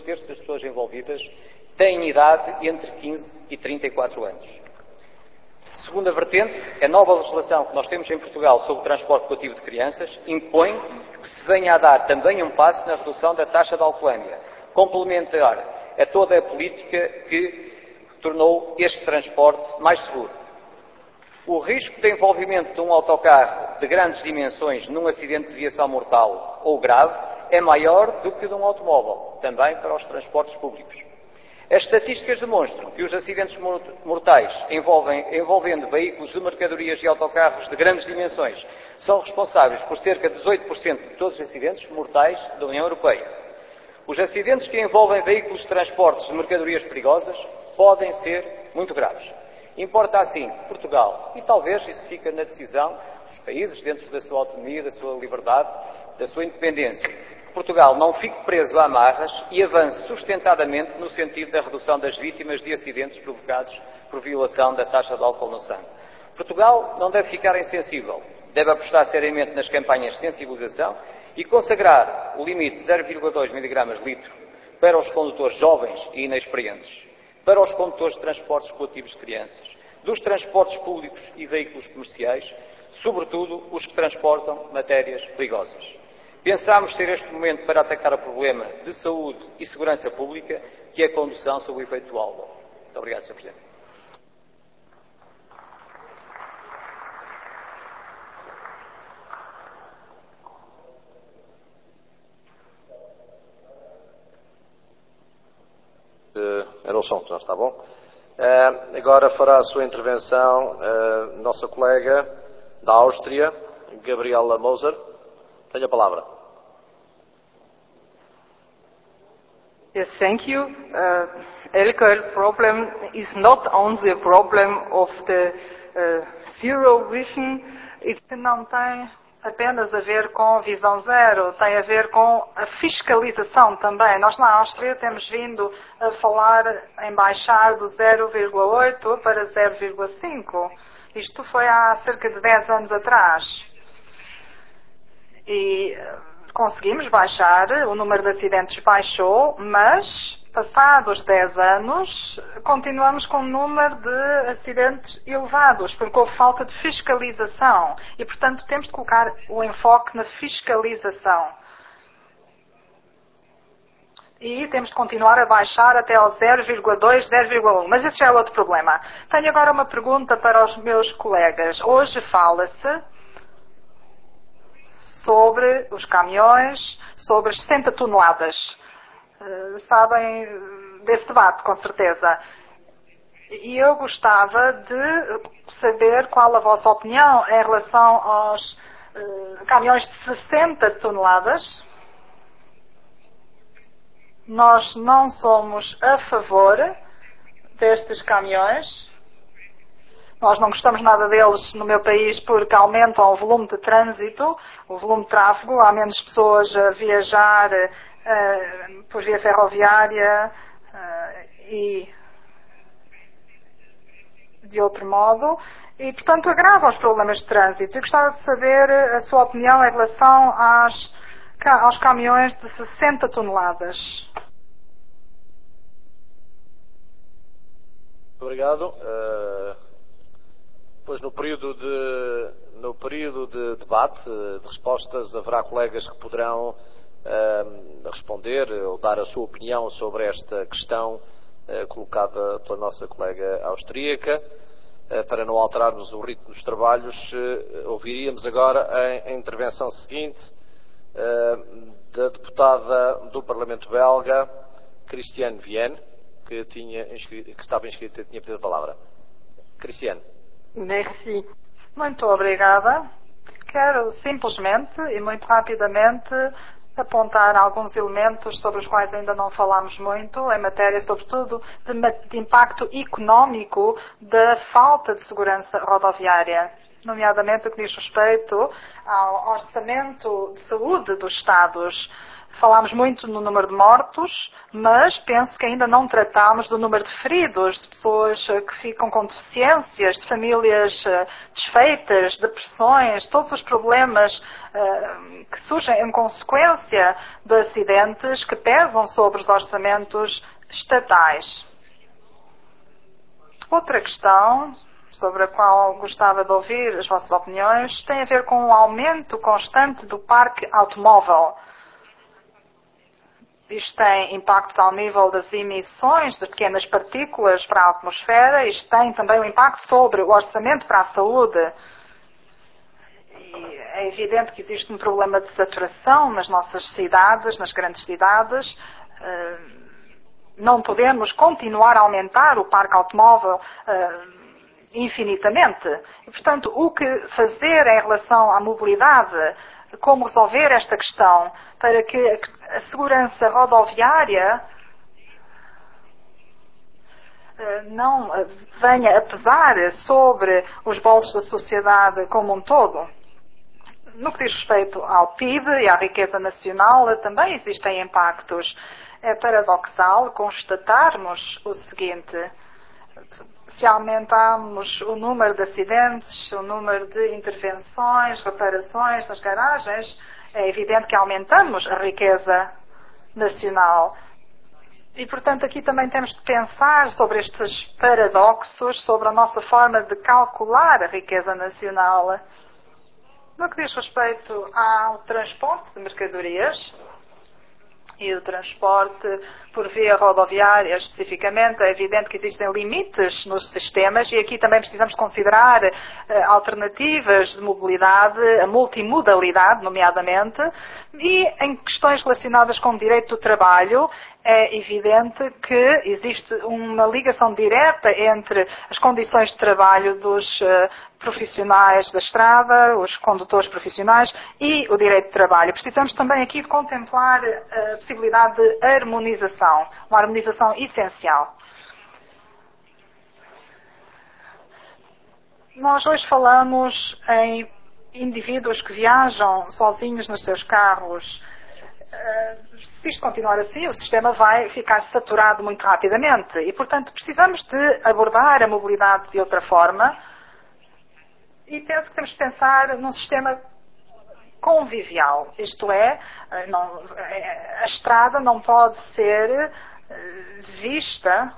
têm idade entre 15 e 34 anos. Segunda vertente, a nova legislação que nós temos em Portugal sobre o transporte coletivo de crianças impõe que se venha a dar também um passo na redução da taxa de alcoolemia, complementar a toda a política que tornou este transporte mais seguro. O risco de envolvimento de um autocarro de grandes dimensões num acidente de viação mortal ou grave é maior do que de um automóvel, também para os transportes públicos. As estatísticas demonstram que os acidentes mortais envolvendo veículos de mercadorias e autocarros de grandes dimensões são responsáveis por cerca de 18% de todos os acidentes mortais da União Europeia. Os acidentes que envolvem veículos de transportes de mercadorias perigosas podem ser muito graves. Importa assim que Portugal, e talvez isso fica na decisão dos países dentro da sua autonomia, da sua liberdade, da sua independência, que Portugal não fique preso a amarras e avance sustentadamente no sentido da redução das vítimas de acidentes provocados por violação da taxa de álcool no sangue. Portugal não deve ficar insensível, deve apostar seriamente nas campanhas de sensibilização e consagrar o limite de 0,2 mg/litro para os condutores jovens e inexperientes, para os condutores de transportes coletivos de crianças, dos transportes públicos e veículos comerciais, sobretudo os que transportam matérias perigosas. Pensámos ter este momento para atacar o problema de saúde e segurança pública, que é a condução sob o efeito do álcool. Muito obrigado, Sr. Presidente. Era o som, já está bom. Agora fará a sua intervenção nossa colega da Áustria, Gabriela Moser. Tenha a palavra. Yes, thank you. Alcohol problem is not only a problem of the zero vision. It não tem apenas a ver com visão zero, tem a ver com a fiscalização também. Nós na Áustria temos vindo a falar em baixar do 0,8 para 0,5. Isto foi há cerca de 10 anos atrás. E conseguimos baixar, o número de acidentes baixou, mas passados 10 anos continuamos com um número de acidentes elevados, porque houve falta de fiscalização e, portanto, temos de colocar o enfoque na fiscalização. E temos de continuar a baixar até ao 0,2, 0,1. Mas esse já é outro problema. Tenho agora uma pergunta para os meus colegas. Hoje fala-se sobre os caminhões, sobre as 60 toneladas. Sabem desse debate, com certeza. E eu gostava de saber qual a vossa opinião em relação aos caminhões de 60 toneladas. Nós não somos a favor destes caminhões. Nós não gostamos nada deles no meu país porque aumentam o volume de trânsito, o volume de tráfego, há menos pessoas a viajar por via ferroviária e de outro modo, e portanto agravam os problemas de trânsito. Eu gostava de saber a sua opinião em relação aos caminhões de 60 toneladas. Obrigado. Pois no período de debate, de respostas, haverá colegas que poderão responder ou dar a sua opinião sobre esta questão colocada pela nossa colega austríaca. para não alterarmos o ritmo dos trabalhos, ouviríamos agora a intervenção seguinte da deputada do Parlamento belga, Christiane Vienne, que estava inscrita e tinha pedido a palavra. Christiane. Merci. Muito obrigada. Quero simplesmente e muito rapidamente apontar alguns elementos sobre os quais ainda não falámos muito, em matéria, sobretudo, de impacto económico da falta de segurança rodoviária, nomeadamente o que diz respeito ao orçamento de saúde dos Estados. Falámos muito no número de mortos, mas penso que ainda não tratámos do número de feridos, de pessoas que ficam com deficiências, de famílias desfeitas, depressões, todos os problemas que surgem em consequência de acidentes que pesam sobre os orçamentos estatais. Outra questão sobre a qual gostava de ouvir as vossas opiniões tem a ver com o aumento constante do parque automóvel. Isto tem impactos ao nível das emissões de pequenas partículas para a atmosfera. Isto tem também um impacto sobre o orçamento para a saúde. E é evidente que existe um problema de saturação nas nossas cidades, nas grandes cidades. Não podemos continuar a aumentar o parque automóvel infinitamente. E, portanto, o que fazer em relação à mobilidade? Como resolver esta questão para que a segurança rodoviária não venha a pesar sobre os bolsos da sociedade como um todo. No que diz respeito ao PIB e à riqueza nacional, também existem impactos. É paradoxal constatarmos o seguinte: se aumentarmos o número de acidentes, o número de intervenções, reparações nas garagens, é evidente que aumentamos a riqueza nacional. E, portanto, aqui também temos de pensar sobre estes paradoxos, sobre a nossa forma de calcular a riqueza nacional. No que diz respeito ao transporte de mercadorias, e o transporte por via rodoviária especificamente, é evidente que existem limites nos sistemas e aqui também precisamos considerar alternativas de mobilidade, a multimodalidade, nomeadamente, e em questões relacionadas com o direito do trabalho, é evidente que existe uma ligação direta entre as condições de trabalho dos profissionais da estrada, os condutores profissionais e o direito de trabalho. Precisamos também aqui de contemplar a possibilidade de harmonização, uma harmonização essencial. Nós hoje falamos em indivíduos que viajam sozinhos nos seus carros. Se isto continuar assim, o sistema vai ficar saturado muito rapidamente e, portanto, precisamos de abordar a mobilidade de outra forma. E penso que temos de pensar num sistema convivial. Isto é, a estrada não pode ser vista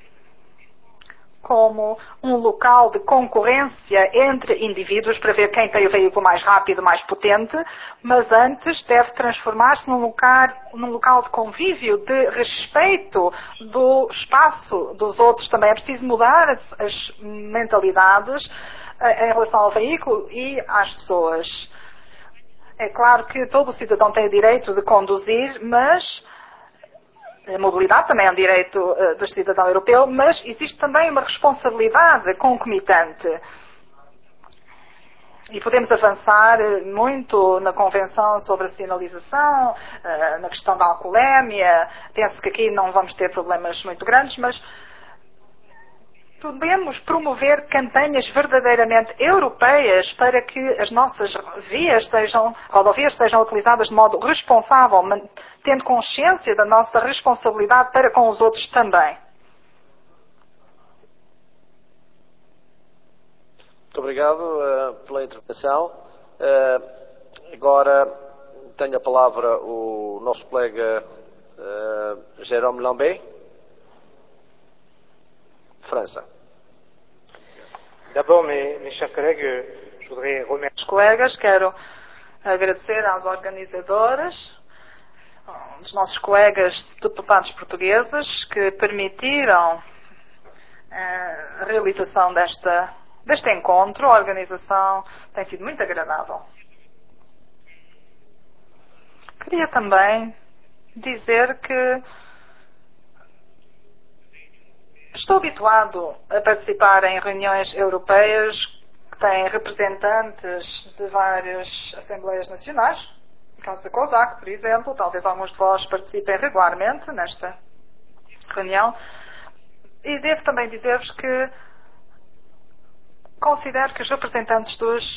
como um local de concorrência entre indivíduos para ver quem tem o veículo mais rápido, mais potente, mas antes deve transformar-se num local de convívio, de respeito do espaço dos outros. Também é preciso mudar as mentalidades em relação ao veículo e às pessoas. É claro que todo o cidadão tem o direito de conduzir, mas a mobilidade também é um direito do cidadão europeu, mas existe também uma responsabilidade concomitante. E podemos avançar muito na Convenção sobre a sinalização, na questão da alcoolemia. Penso que aqui não vamos ter problemas muito grandes, mas podemos promover campanhas verdadeiramente europeias para que as nossas rodovias sejam utilizadas de modo responsável, tendo consciência da nossa responsabilidade para com os outros também. Muito obrigado pela intervenção. Agora tenho a palavra o nosso colega Jérôme Lambert, França. D'abord, mes chers collègues, je voudrais remercier. Colegas, quero agradecer aos organizadores, aos nossos colegas deputados portugueses que permitiram a realização desta deste encontro. A organização tem sido muito agradável. Queria também dizer que estou habituado a participar em reuniões europeias que têm representantes de várias Assembleias Nacionais. No caso da COSAC, por exemplo, talvez alguns de vós participem regularmente nesta reunião. E devo também dizer-vos que considero que os representantes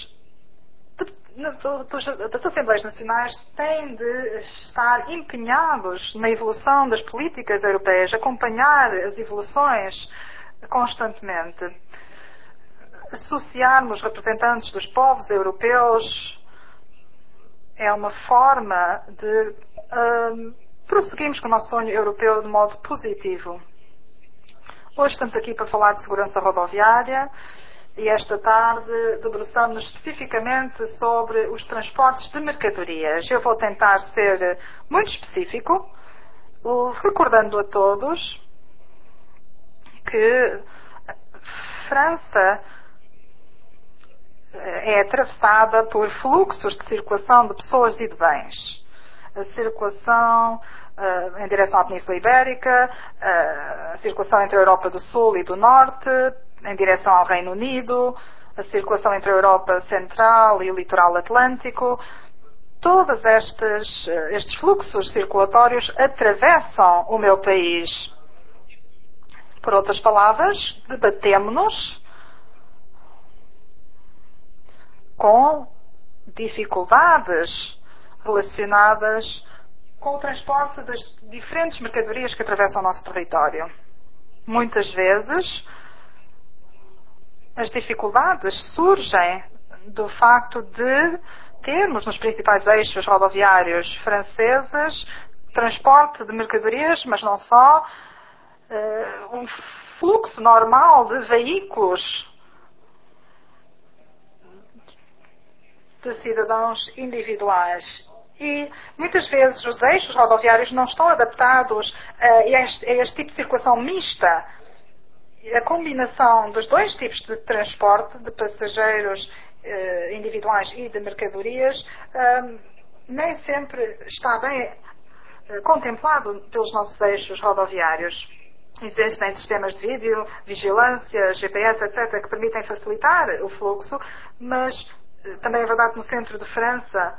das Assembleias Nacionais têm de estar empenhados na evolução das políticas europeias, acompanhar as evoluções constantemente. Associarmos representantes dos povos europeus é uma forma de prosseguirmos com o nosso sonho europeu de modo positivo. Hoje estamos aqui para falar de segurança rodoviária e esta tarde debruçamos-nos especificamente sobre os transportes de mercadorias. Eu vou tentar ser muito específico, recordando a todos que a França é atravessada por fluxos de circulação de pessoas e de bens. A circulação em direção à Península Ibérica, a circulação entre a Europa do Sul e do Norte, em direção ao Reino Unido, a circulação entre a Europa Central e o litoral Atlântico. Todos estes fluxos circulatórios atravessam o meu país. Por outras palavras, debatemo-nos com dificuldades relacionadas com o transporte das diferentes mercadorias que atravessam o nosso território. Muitas vezes, as dificuldades surgem do facto de termos nos principais eixos rodoviários franceses transporte de mercadorias, mas não só, um fluxo normal de veículos de cidadãos individuais. E muitas vezes os eixos rodoviários não estão adaptados a este tipo de circulação mista. A combinação dos dois tipos de transporte, de passageiros individuais e de mercadorias, nem sempre está bem contemplado pelos nossos eixos rodoviários. Existem sistemas de vídeo, vigilância, GPS, etc., que permitem facilitar o fluxo, mas também é verdade que no centro de França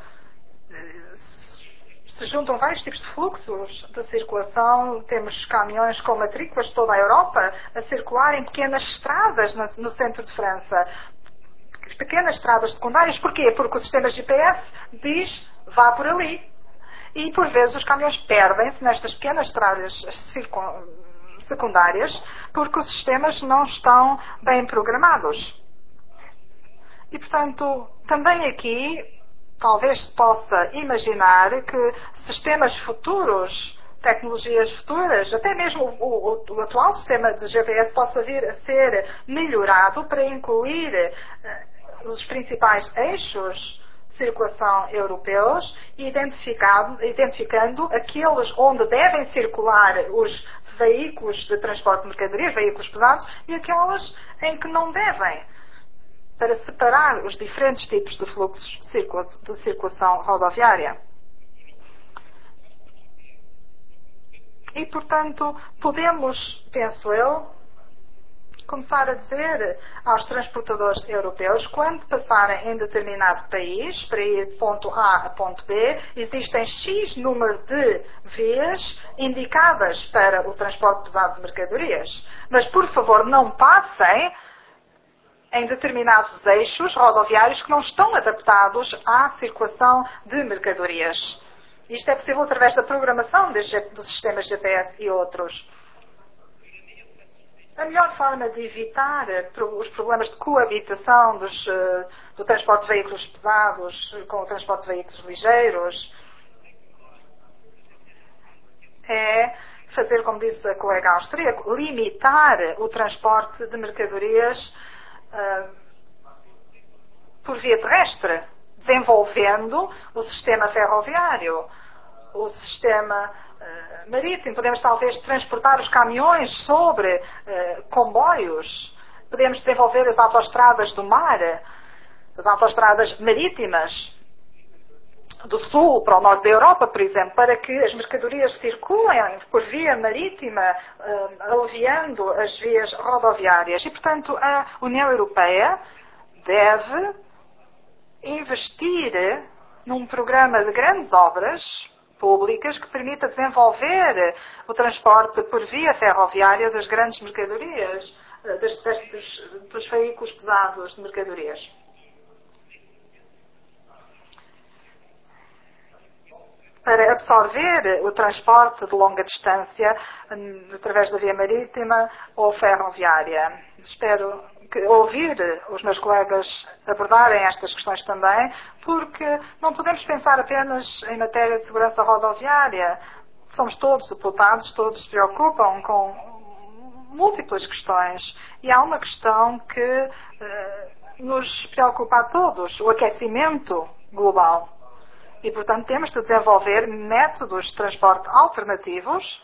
se juntam vários tipos de fluxos de circulação. Temos caminhões com matrículas de toda a Europa a circular em pequenas estradas no centro de França. Pequenas estradas secundárias. Porquê? Porque o sistema GPS diz, vá por ali. E por vezes os caminhões perdem-se nestas pequenas estradas secundárias porque os sistemas não estão bem programados. E portanto, também aqui talvez se possa imaginar que sistemas futuros, tecnologias futuras, até mesmo o atual sistema de GPS possa vir a ser melhorado para incluir os principais eixos de circulação europeus, identificando aqueles onde devem circular os veículos de transporte de mercadorias, veículos pesados, e aquelas em que não devem, para separar os diferentes tipos de fluxos de circulação rodoviária. E, portanto, podemos, penso eu, começar a dizer aos transportadores europeus, quando passarem em determinado país, para ir de ponto A a ponto B, existem X número de vias indicadas para o transporte pesado de mercadorias. Mas, por favor, não passem em determinados eixos rodoviários que não estão adaptados à circulação de mercadorias. Isto é possível através da programação dos sistemas GPS e outros. A melhor forma de evitar os problemas de coabitação do transporte de veículos pesados com o transporte de veículos ligeiros é fazer, como disse a colega austríaca, limitar o transporte de mercadorias por via terrestre, desenvolvendo o sistema ferroviário, o sistema marítimo. Podemos talvez transportar os caminhões sobre comboios podemos desenvolver as autoestradas do mar, as autoestradas marítimas, do sul para o norte da Europa, por exemplo, para que as mercadorias circulem por via marítima, aliviando as vias rodoviárias. E, portanto, a União Europeia deve investir num programa de grandes obras públicas que permita desenvolver o transporte por via ferroviária das grandes mercadorias, dos veículos pesados de mercadorias. Para absorver o transporte de longa distância através da via marítima ou ferroviária. Espero ouvir os meus colegas abordarem estas questões também, porque não podemos pensar apenas em matéria de segurança rodoviária. Somos todos deputados, todos se preocupam com múltiplas questões. E há uma questão que nos preocupa a todos, o aquecimento global. E, portanto, temos de desenvolver métodos de transporte alternativos,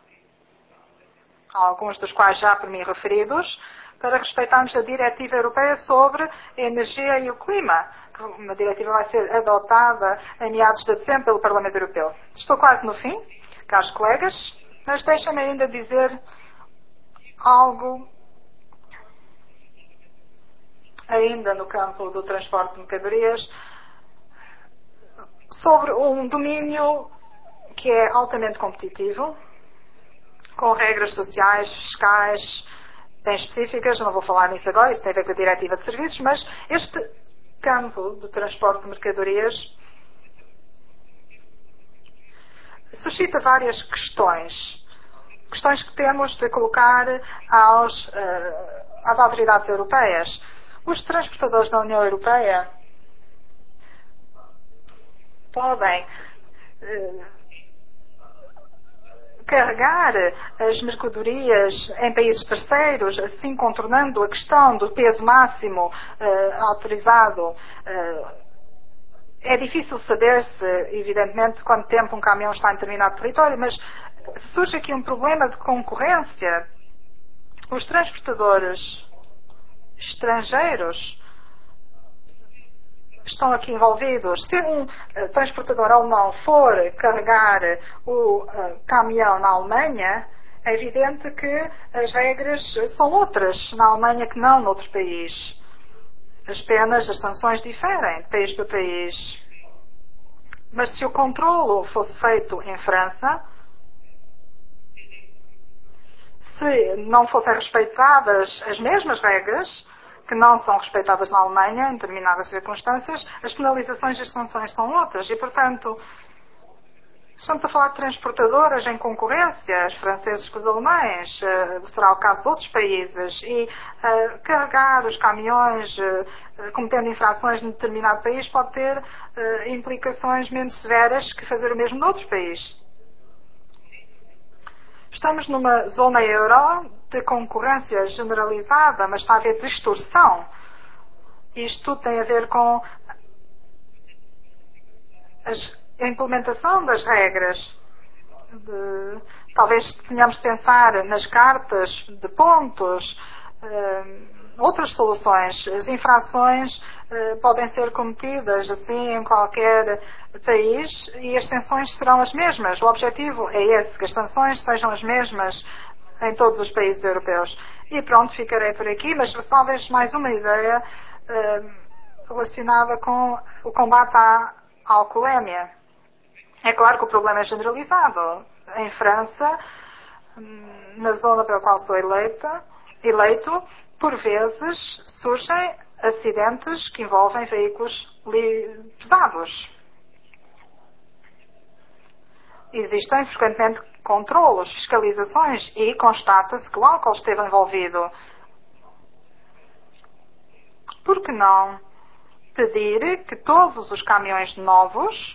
alguns dos quais já por mim referidos, para respeitarmos a Diretiva Europeia sobre a Energia e o Clima. Uma diretiva vai ser adotada em meados de dezembro pelo Parlamento Europeu. Estou quase no fim, caros colegas, mas deixem-me ainda dizer algo ainda no campo do transporte de mercadorias, sobre um domínio que é altamente competitivo, com regras sociais, fiscais, bem específicas. Não vou falar nisso agora, isso tem a ver com a Diretiva de Serviços, mas este campo do transporte de mercadorias suscita várias questões. Questões que temos de colocar às autoridades europeias. Os transportadores da União Europeia podem carregar as mercadorias em países terceiros, assim contornando a questão do peso máximo autorizado. É difícil saber-se, evidentemente, quanto tempo um caminhão está em determinado território, mas surge aqui um problema de concorrência. Os transportadores estrangeiros estão aqui envolvidos. Se um transportador alemão for carregar o caminhão na Alemanha, é evidente que as regras são outras na Alemanha que não noutro país. As penas, as sanções diferem de país para país. Mas se o controlo fosse feito em França, se não fossem respeitadas as mesmas regras que não são respeitadas na Alemanha, em determinadas circunstâncias, as penalizações e as sanções são outras. E, portanto, estamos a falar de transportadoras em concorrência, os franceses com os alemães, será o caso de outros países, e carregar os caminhões cometendo infrações em determinado país pode ter implicações menos severas que fazer o mesmo noutro país. Estamos numa zona euro de concorrência generalizada, mas está a haver distorção. Isto tudo tem a ver com a implementação das regras. Talvez tenhamos de pensar nas cartas de pontos, outras soluções. As infrações podem ser cometidas assim em qualquer país e as sanções serão as mesmas. O objetivo é esse, que as sanções sejam as mesmas em todos os países europeus. E pronto, ficarei por aqui, mas talvez mais uma ideia relacionada com o combate à alcoolemia. É claro que o problema é generalizado. Em França, na zona pela qual sou eleito, por vezes surgem acidentes que envolvem veículos pesados. Existem frequentemente controlos, fiscalizações e constata-se que o álcool esteve envolvido. Por que não pedir que todos os caminhões novos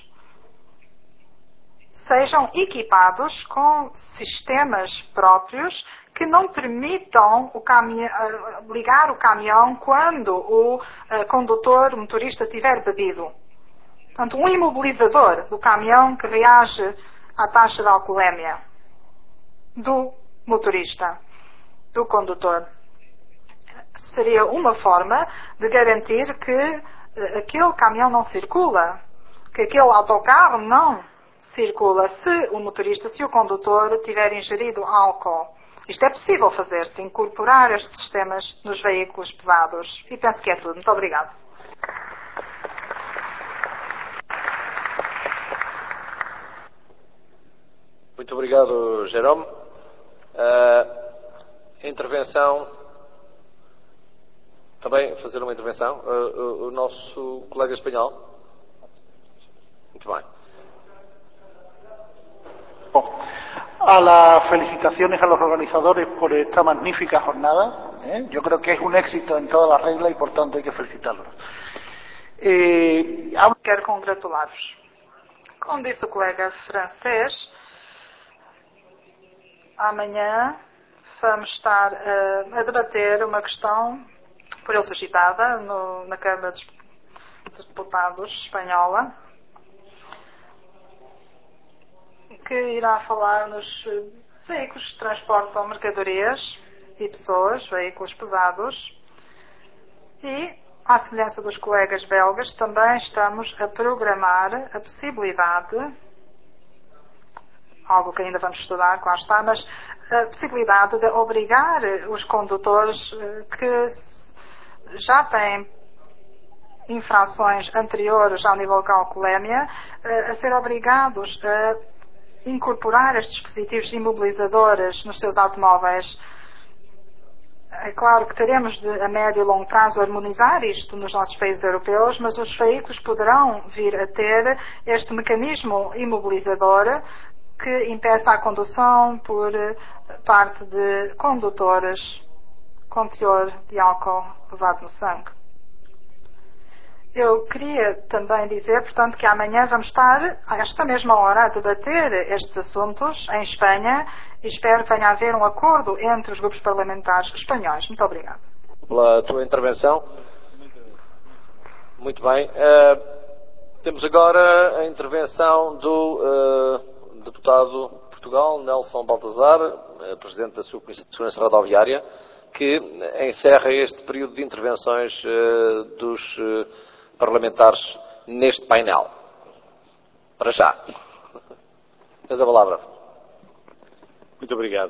sejam equipados com sistemas próprios que não permitam ligar o caminhão quando o condutor, o motorista, tiver bebido. Portanto, um imobilizador do caminhão que reage à taxa de alcoolemia do motorista, do condutor. seria uma forma de garantir que aquele caminhão não circula, que aquele autocarro não circula se o motorista, se o condutor tiver ingerido álcool. Isto é possível fazer-se, incorporar estes sistemas nos veículos pesados. E penso que é tudo. Muito obrigada. Muito obrigado, Jerome. Intervenção. Também fazer uma intervenção. O nosso colega espanhol. Muito bem. A las felicitaciones a los organizadores por esta magnífica jornada. Yo creo que es un éxito en todas las reglas y por tanto hay que felicitarlos. Quero congratular-vos. Como disse o colega francês, amanhã vamos estar a debater uma questão por ele suscitada na Câmara dos Deputados espanhola, que irá falar nos veículos que transportam mercadorias e pessoas, veículos pesados. E, à semelhança dos colegas belgas, também estamos a programar a possibilidade, algo que ainda vamos estudar, claro está, mas a possibilidade de obrigar os condutores que já têm infrações anteriores ao nível de alcoolemia a ser obrigados a incorporar estes dispositivos imobilizadores nos seus automóveis. É claro que teremos a médio e longo prazo harmonizar isto nos nossos países europeus, mas os veículos poderão vir a ter este mecanismo imobilizador que impeça a condução por parte de condutores com teor de álcool elevado no sangue. Eu queria também dizer, portanto, que amanhã vamos estar, a esta mesma hora, a debater estes assuntos em Espanha e espero que venha a haver um acordo entre os grupos parlamentares espanhóis. Muito obrigada. Pela tua intervenção. Muito bem. Temos agora a intervenção do deputado de Portugal, Nelson Baltazar, presidente da Subcomissão de Segurança Rodoviária, que encerra este período de intervenções dos parlamentares neste painel. Para já. Tens a palavra. Muito obrigado.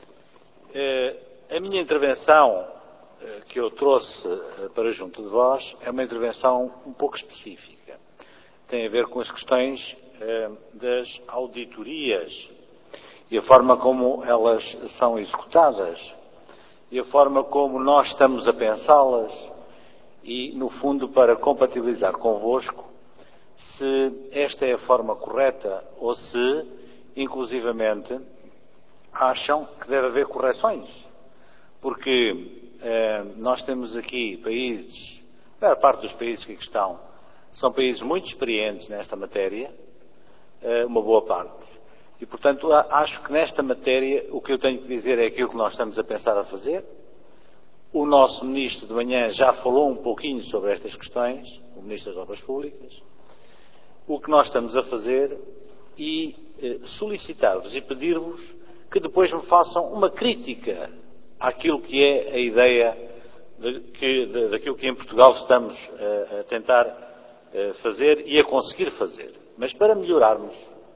A minha intervenção que eu trouxe para junto de vós é uma intervenção um pouco específica. Tem a ver com as questões das auditorias e a forma como elas são executadas e a forma como nós estamos a pensá-las e, no fundo, para compatibilizar convosco se esta é a forma correta ou se, inclusivamente, acham que deve haver correções. Porque nós temos aqui países, a maior parte dos países que aqui estão, são países muito experientes nesta matéria, uma boa parte. E, portanto, acho que nesta matéria o que eu tenho que dizer é aquilo que nós estamos a pensar a fazer. O nosso Ministro de manhã já falou um pouquinho sobre estas questões, o Ministro das Obras Públicas. O que nós estamos a fazer e solicitar-vos e pedir-vos que depois me façam uma crítica àquilo que é a ideia daquilo que em Portugal estamos a tentar fazer e a conseguir fazer. Mas para melhorarmos,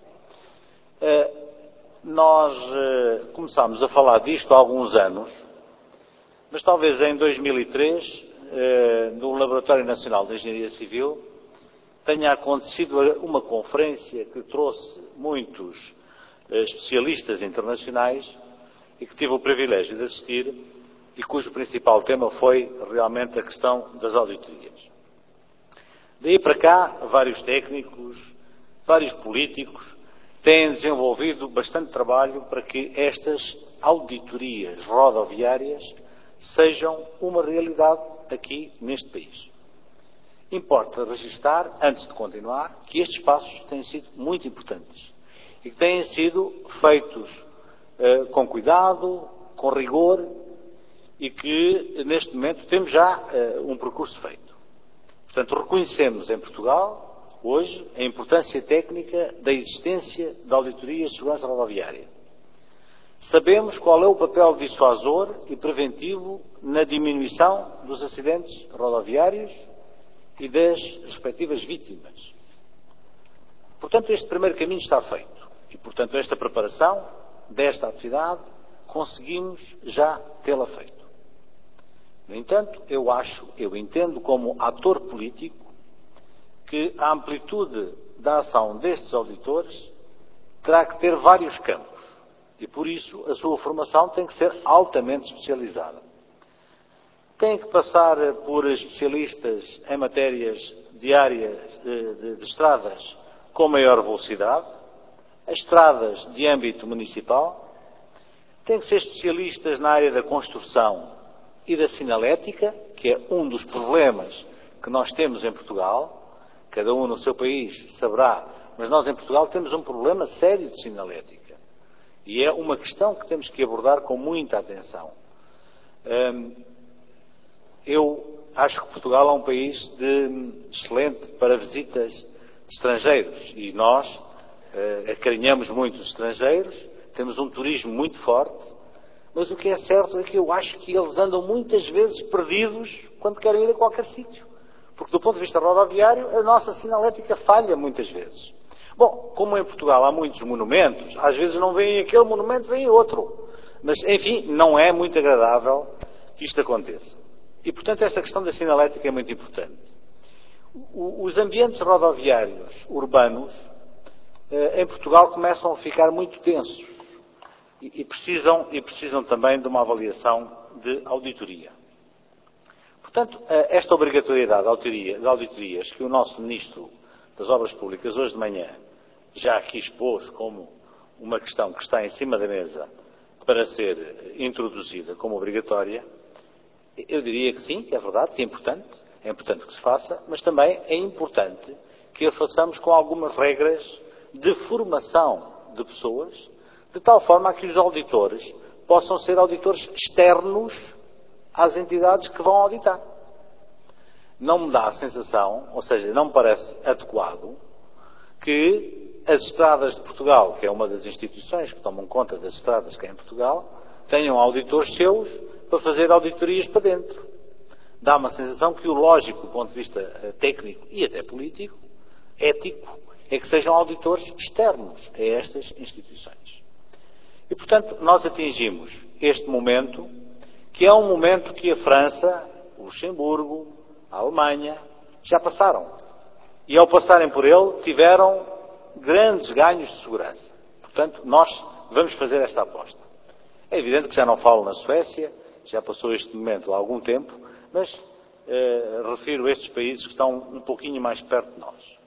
nós começámos a falar disto há alguns anos, mas talvez em 2003, no Laboratório Nacional de Engenharia Civil, tenha acontecido uma conferência que trouxe muitos especialistas internacionais e que tive o privilégio de assistir e cujo principal tema foi realmente a questão das auditorias. Daí para cá, vários técnicos, vários políticos têm desenvolvido bastante trabalho para que estas auditorias rodoviárias sejam uma realidade aqui neste país. Importa registar, antes de continuar, que estes passos têm sido muito importantes e que têm sido feitos com cuidado, com rigor e que neste momento temos já um percurso feito. Portanto, reconhecemos em Portugal, hoje, a importância técnica da existência de auditorias de segurança rodoviária. Sabemos qual é o papel dissuasor e preventivo na diminuição dos acidentes rodoviários e das respectivas vítimas. Portanto, este primeiro caminho está feito. E, portanto, esta preparação desta atividade conseguimos já tê-la feito. No entanto, eu entendo como ator político que a amplitude da ação destes auditores terá que ter vários campos e, por isso, a sua formação tem que ser altamente especializada. Tem que passar por especialistas em matérias diárias de estradas com maior velocidade, as estradas de âmbito municipal, tem que ser especialistas na área da construção e da sinalética, que é um dos problemas que nós temos em Portugal. Cada um no seu país saberá, mas nós em Portugal temos um problema sério de sinalética. E é uma questão que temos que abordar com muita atenção. Eu acho que Portugal é um país excelente para visitas de estrangeiros e nós acarinhamos muito os estrangeiros, temos um turismo muito forte, mas o que é certo é que eu acho que eles andam muitas vezes perdidos quando querem ir a qualquer sítio. Porque do ponto de vista rodoviário, a nossa sinalética falha muitas vezes. Bom, como em Portugal há muitos monumentos, às vezes não vem aquele monumento, vem outro. Mas, enfim, não é muito agradável que isto aconteça. E, portanto, esta questão da sinalética é muito importante. Os ambientes rodoviários urbanos em Portugal começam a ficar muito tensos e precisam também de uma avaliação de auditoria. Portanto, esta obrigatoriedade de auditorias que o nosso Ministro das Obras Públicas hoje de manhã já aqui expôs como uma questão que está em cima da mesa para ser introduzida como obrigatória, eu diria que sim, que é verdade, que é importante que se faça, mas também é importante que a façamos com algumas regras de formação de pessoas, de tal forma a que os auditores possam ser auditores externos às entidades que vão auditar. Não me dá a sensação, ou seja, não me parece adequado, que as estradas de Portugal, que é uma das instituições que tomam conta das estradas que há em Portugal, tenham auditores seus para fazer auditorias para dentro. Dá uma sensação que o lógico, do ponto de vista técnico e até político, ético, é que sejam auditores externos a estas instituições. E, portanto, nós atingimos este momento, que é um momento que a França, o Luxemburgo, a Alemanha, já passaram. E ao passarem por ele, tiveram grandes ganhos de segurança. Portanto, nós vamos fazer esta aposta. É evidente que já não falo na Suécia, já passou este momento há algum tempo, mas refiro a estes países que estão um pouquinho mais perto de nós.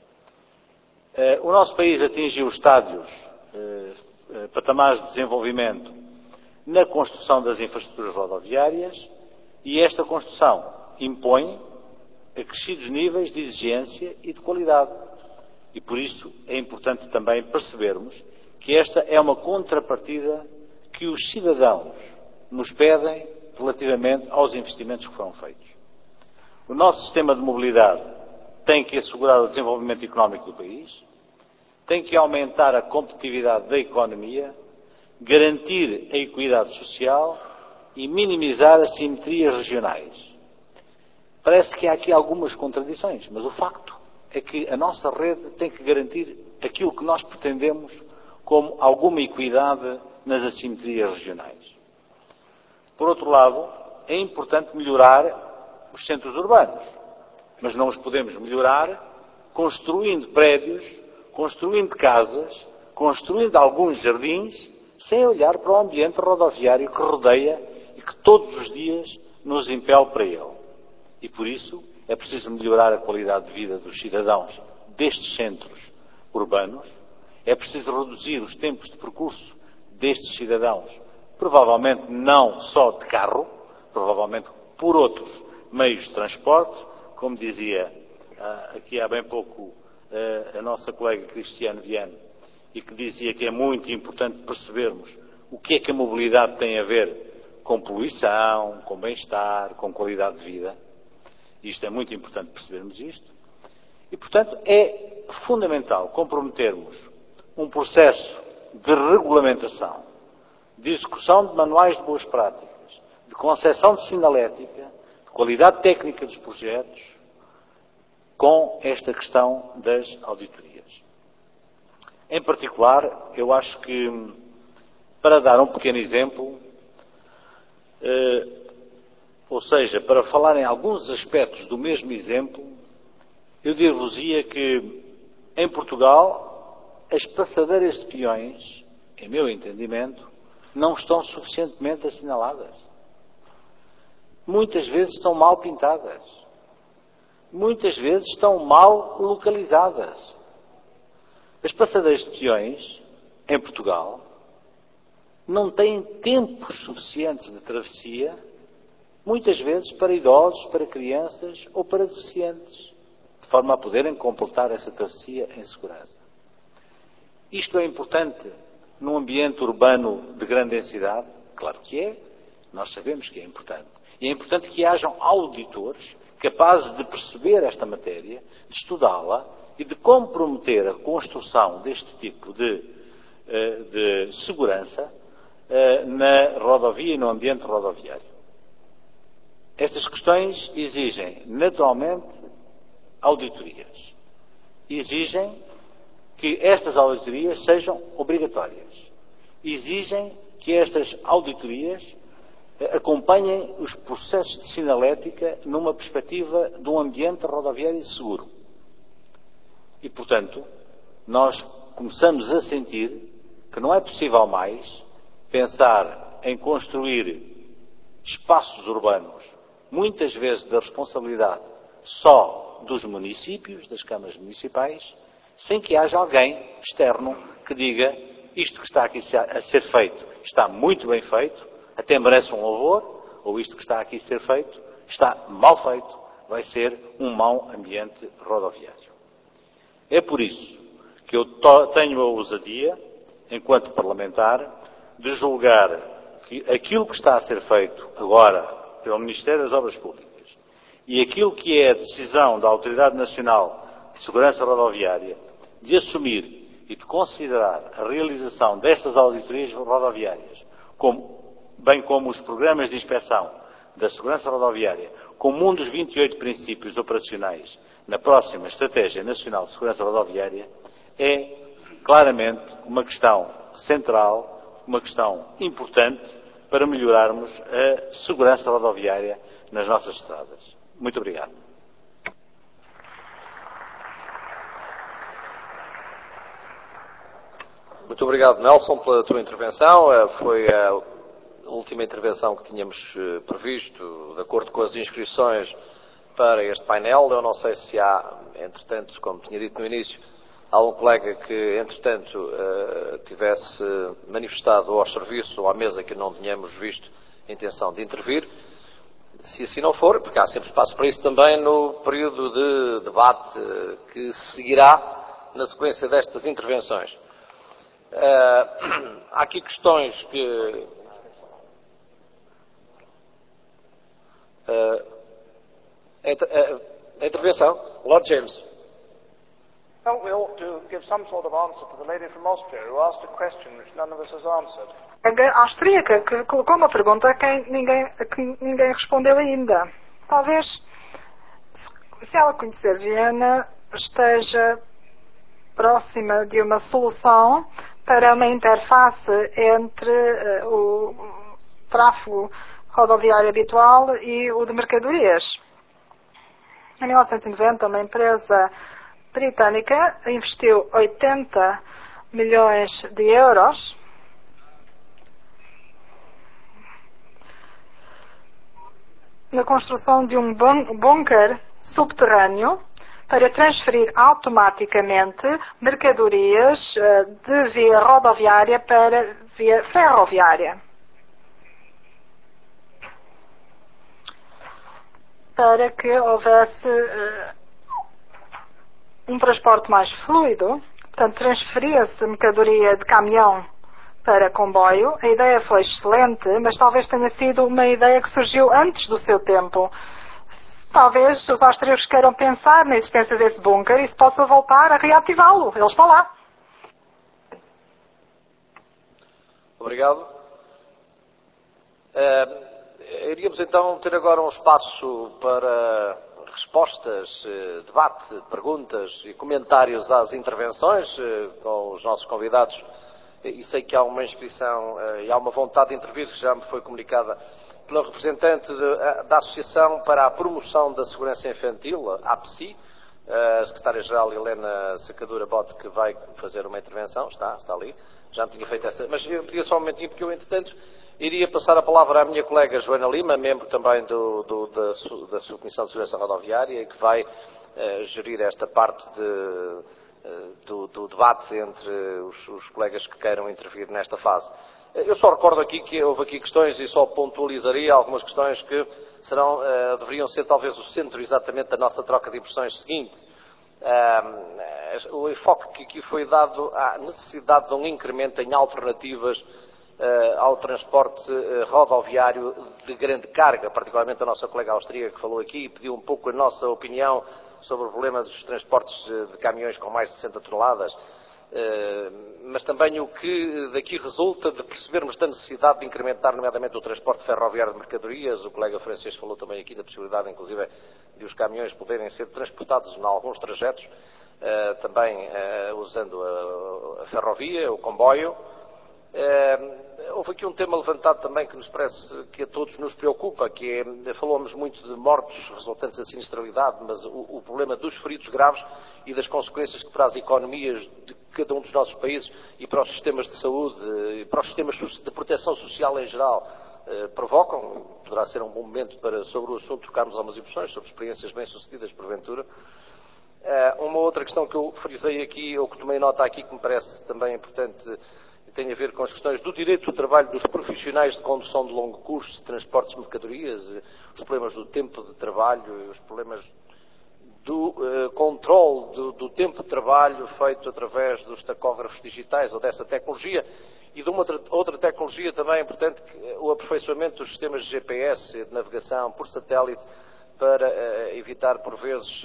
O nosso país atingiu estádios, patamares de desenvolvimento na construção das infraestruturas rodoviárias e esta construção impõe acrescidos níveis de exigência e de qualidade. E por isso é importante também percebermos que esta é uma contrapartida que os cidadãos nos pedem relativamente aos investimentos que foram feitos. O nosso sistema de mobilidade tem que assegurar o desenvolvimento económico do país, tem que aumentar a competitividade da economia, garantir a equidade social e minimizar as simetrias regionais. Parece que há aqui algumas contradições, mas o facto é que a nossa rede tem que garantir aquilo que nós pretendemos como alguma equidade nas assimetrias regionais. Por outro lado, é importante melhorar os centros urbanos, mas não os podemos melhorar construindo prédios, construindo casas, construindo alguns jardins, sem olhar para o ambiente rodoviário que rodeia e que todos os dias nos impele para ele. E por isso é preciso melhorar a qualidade de vida dos cidadãos destes centros urbanos, é preciso reduzir os tempos de percurso destes cidadãos, provavelmente não só de carro, provavelmente por outros meios de transporte, como dizia aqui há bem pouco a nossa colega Cristiane Viane, e que dizia que é muito importante percebermos o que é que a mobilidade tem a ver com poluição, com bem-estar, com qualidade de vida. Isto é muito importante percebermos isto. E, portanto, é fundamental comprometermos um processo de regulamentação de execução de manuais de boas práticas, de concepção de sinalética, de qualidade técnica dos projetos, com esta questão das auditorias. Em particular, eu acho que, para dar um pequeno exemplo, ou seja, para falar em alguns aspectos do mesmo exemplo, eu dir-vos-ia que, em Portugal, as passadeiras de peões, em meu entendimento, não estão suficientemente assinaladas. Muitas vezes estão mal pintadas. Muitas vezes estão mal localizadas. As passadeiras de peões, em Portugal, não têm tempos suficientes de travessia, muitas vezes para idosos, para crianças ou para deficientes, de forma a poderem completar essa travessia em segurança. Isto é importante num ambiente urbano de grande densidade? Claro que é. Nós sabemos que é importante. E é importante que hajam auditores capazes de perceber esta matéria, de estudá-la e de comprometer a construção deste tipo de segurança na rodovia e no ambiente rodoviário. Estas questões exigem, naturalmente, auditorias. Exigem que estas auditorias sejam obrigatórias. Exigem que estas auditorias acompanhem os processos de sinalética numa perspectiva de um ambiente rodoviário seguro. E, portanto, nós começamos a sentir que não é possível mais pensar em construir espaços urbanos, muitas vezes da responsabilidade só dos municípios, das câmaras municipais, sem que haja alguém externo que diga isto que está aqui a ser feito está muito bem feito, até merece um louvor, ou isto que está aqui a ser feito está mal feito, vai ser um mau ambiente rodoviário. É por isso que eu tenho a ousadia, enquanto parlamentar, de julgar que aquilo que está a ser feito agora pelo Ministério das Obras Públicas e aquilo que é a decisão da Autoridade Nacional de Segurança Rodoviária de assumir e de considerar a realização destas auditorias rodoviárias, bem como os programas de inspeção da segurança rodoviária, como um dos 28 princípios operacionais na próxima Estratégia Nacional de Segurança Rodoviária, é claramente uma questão central, uma questão importante para melhorarmos a segurança rodoviária nas nossas estradas. Muito obrigado. Muito obrigado, Nelson, pela tua intervenção. Foi a última intervenção que tínhamos previsto, de acordo com as inscrições para este painel. Eu não sei se há, entretanto, como tinha dito no início, algum colega que, entretanto, tivesse manifestado ao serviço ou à mesa que não tínhamos visto a intenção de intervir. Se assim não for, porque há sempre espaço para isso também no período de debate que seguirá na sequência destas intervenções. Há aqui questões que a intervenção, Lord James. No, we ought to give some sort of answer to the lady from Austria who asked a question which none of us has answered. A austríaca que colocou uma pergunta a que ninguém respondeu ainda. Talvez, se ela conhecer Viena, esteja próxima de uma solução para uma interface entre o tráfego rodoviário habitual e o de mercadorias. Em 1990, uma empresa britânica investiu 80 milhões de euros na construção de um bunker subterrâneo para transferir automaticamente mercadorias de via rodoviária para via ferroviária. Para que houvesse um transporte mais fluido, portanto, transferia-se mercadoria de caminhão para comboio. A ideia foi excelente, mas talvez tenha sido uma ideia que surgiu antes do seu tempo. Talvez os austríacos queiram pensar na existência desse bunker e se possa voltar a reativá-lo. Ele está lá. Obrigado. Iríamos então ter agora um espaço para respostas, debate, perguntas e comentários às intervenções com os nossos convidados. E sei que há uma inscrição e há uma vontade de intervir, que já me foi comunicada pela representante da Associação para a Promoção da Segurança Infantil, a APSI, a secretária-geral Helena Sacadura Bote, que vai fazer uma intervenção, está ali, já me tinha feito essa, mas eu pedia só um momentinho, porque eu, entretanto, iria passar a palavra à minha colega Joana Lima, membro também da Subcomissão de Segurança Rodoviária, que vai gerir esta parte do debate entre os colegas que queiram intervir nesta fase. Eu só recordo aqui que houve aqui questões e só pontualizaria algumas questões que deveriam ser talvez o centro exatamente da nossa troca de impressões seguinte. O enfoque que aqui foi dado à necessidade de um incremento em alternativas ao transporte rodoviário de grande carga, particularmente a nossa colega austríaca que falou aqui e pediu um pouco a nossa opinião sobre o problema dos transportes de caminhões com mais de 60 toneladas. Mas também o que daqui resulta de percebermos da necessidade de incrementar, nomeadamente, o transporte ferroviário de mercadorias. O colega francês falou também aqui da possibilidade, inclusive, de os caminhões poderem ser transportados em alguns trajetos, também usando a ferrovia, o comboio. Houve aqui um tema levantado também que nos parece que a todos nos preocupa, que é, falamos muito de mortos resultantes da sinistralidade, mas o problema dos feridos graves e das consequências que para as economias de cada um dos nossos países e para os sistemas de saúde e para os sistemas de proteção social em geral provocam. Poderá ser um bom momento para, sobre o assunto, trocarmos algumas impressões sobre experiências bem-sucedidas, porventura. Uma outra questão que eu frisei aqui, ou que tomei nota aqui, que me parece também importante, tem a ver com as questões do direito do trabalho dos profissionais de condução de longo curso, de transportes de mercadorias, os problemas do tempo de trabalho, os problemas do controle do tempo de trabalho feito através dos tacógrafos digitais ou dessa tecnologia e de uma outra tecnologia também importante, o aperfeiçoamento dos sistemas de GPS, de navegação por satélite, para evitar, por vezes,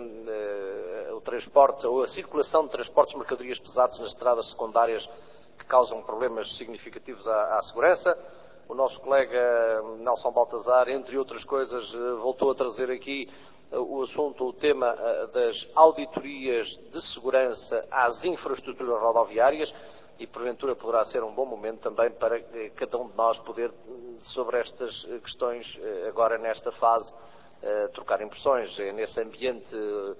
o transporte ou a circulação de transportes de mercadorias pesados nas estradas secundárias que causam problemas significativos à segurança. O nosso colega Nelson Baltazar, entre outras coisas, voltou a trazer aqui o tema das auditorias de segurança às infraestruturas rodoviárias e, porventura, poderá ser um bom momento também para cada um de nós poder, sobre estas questões, agora nesta fase, trocar impressões. É nesse ambiente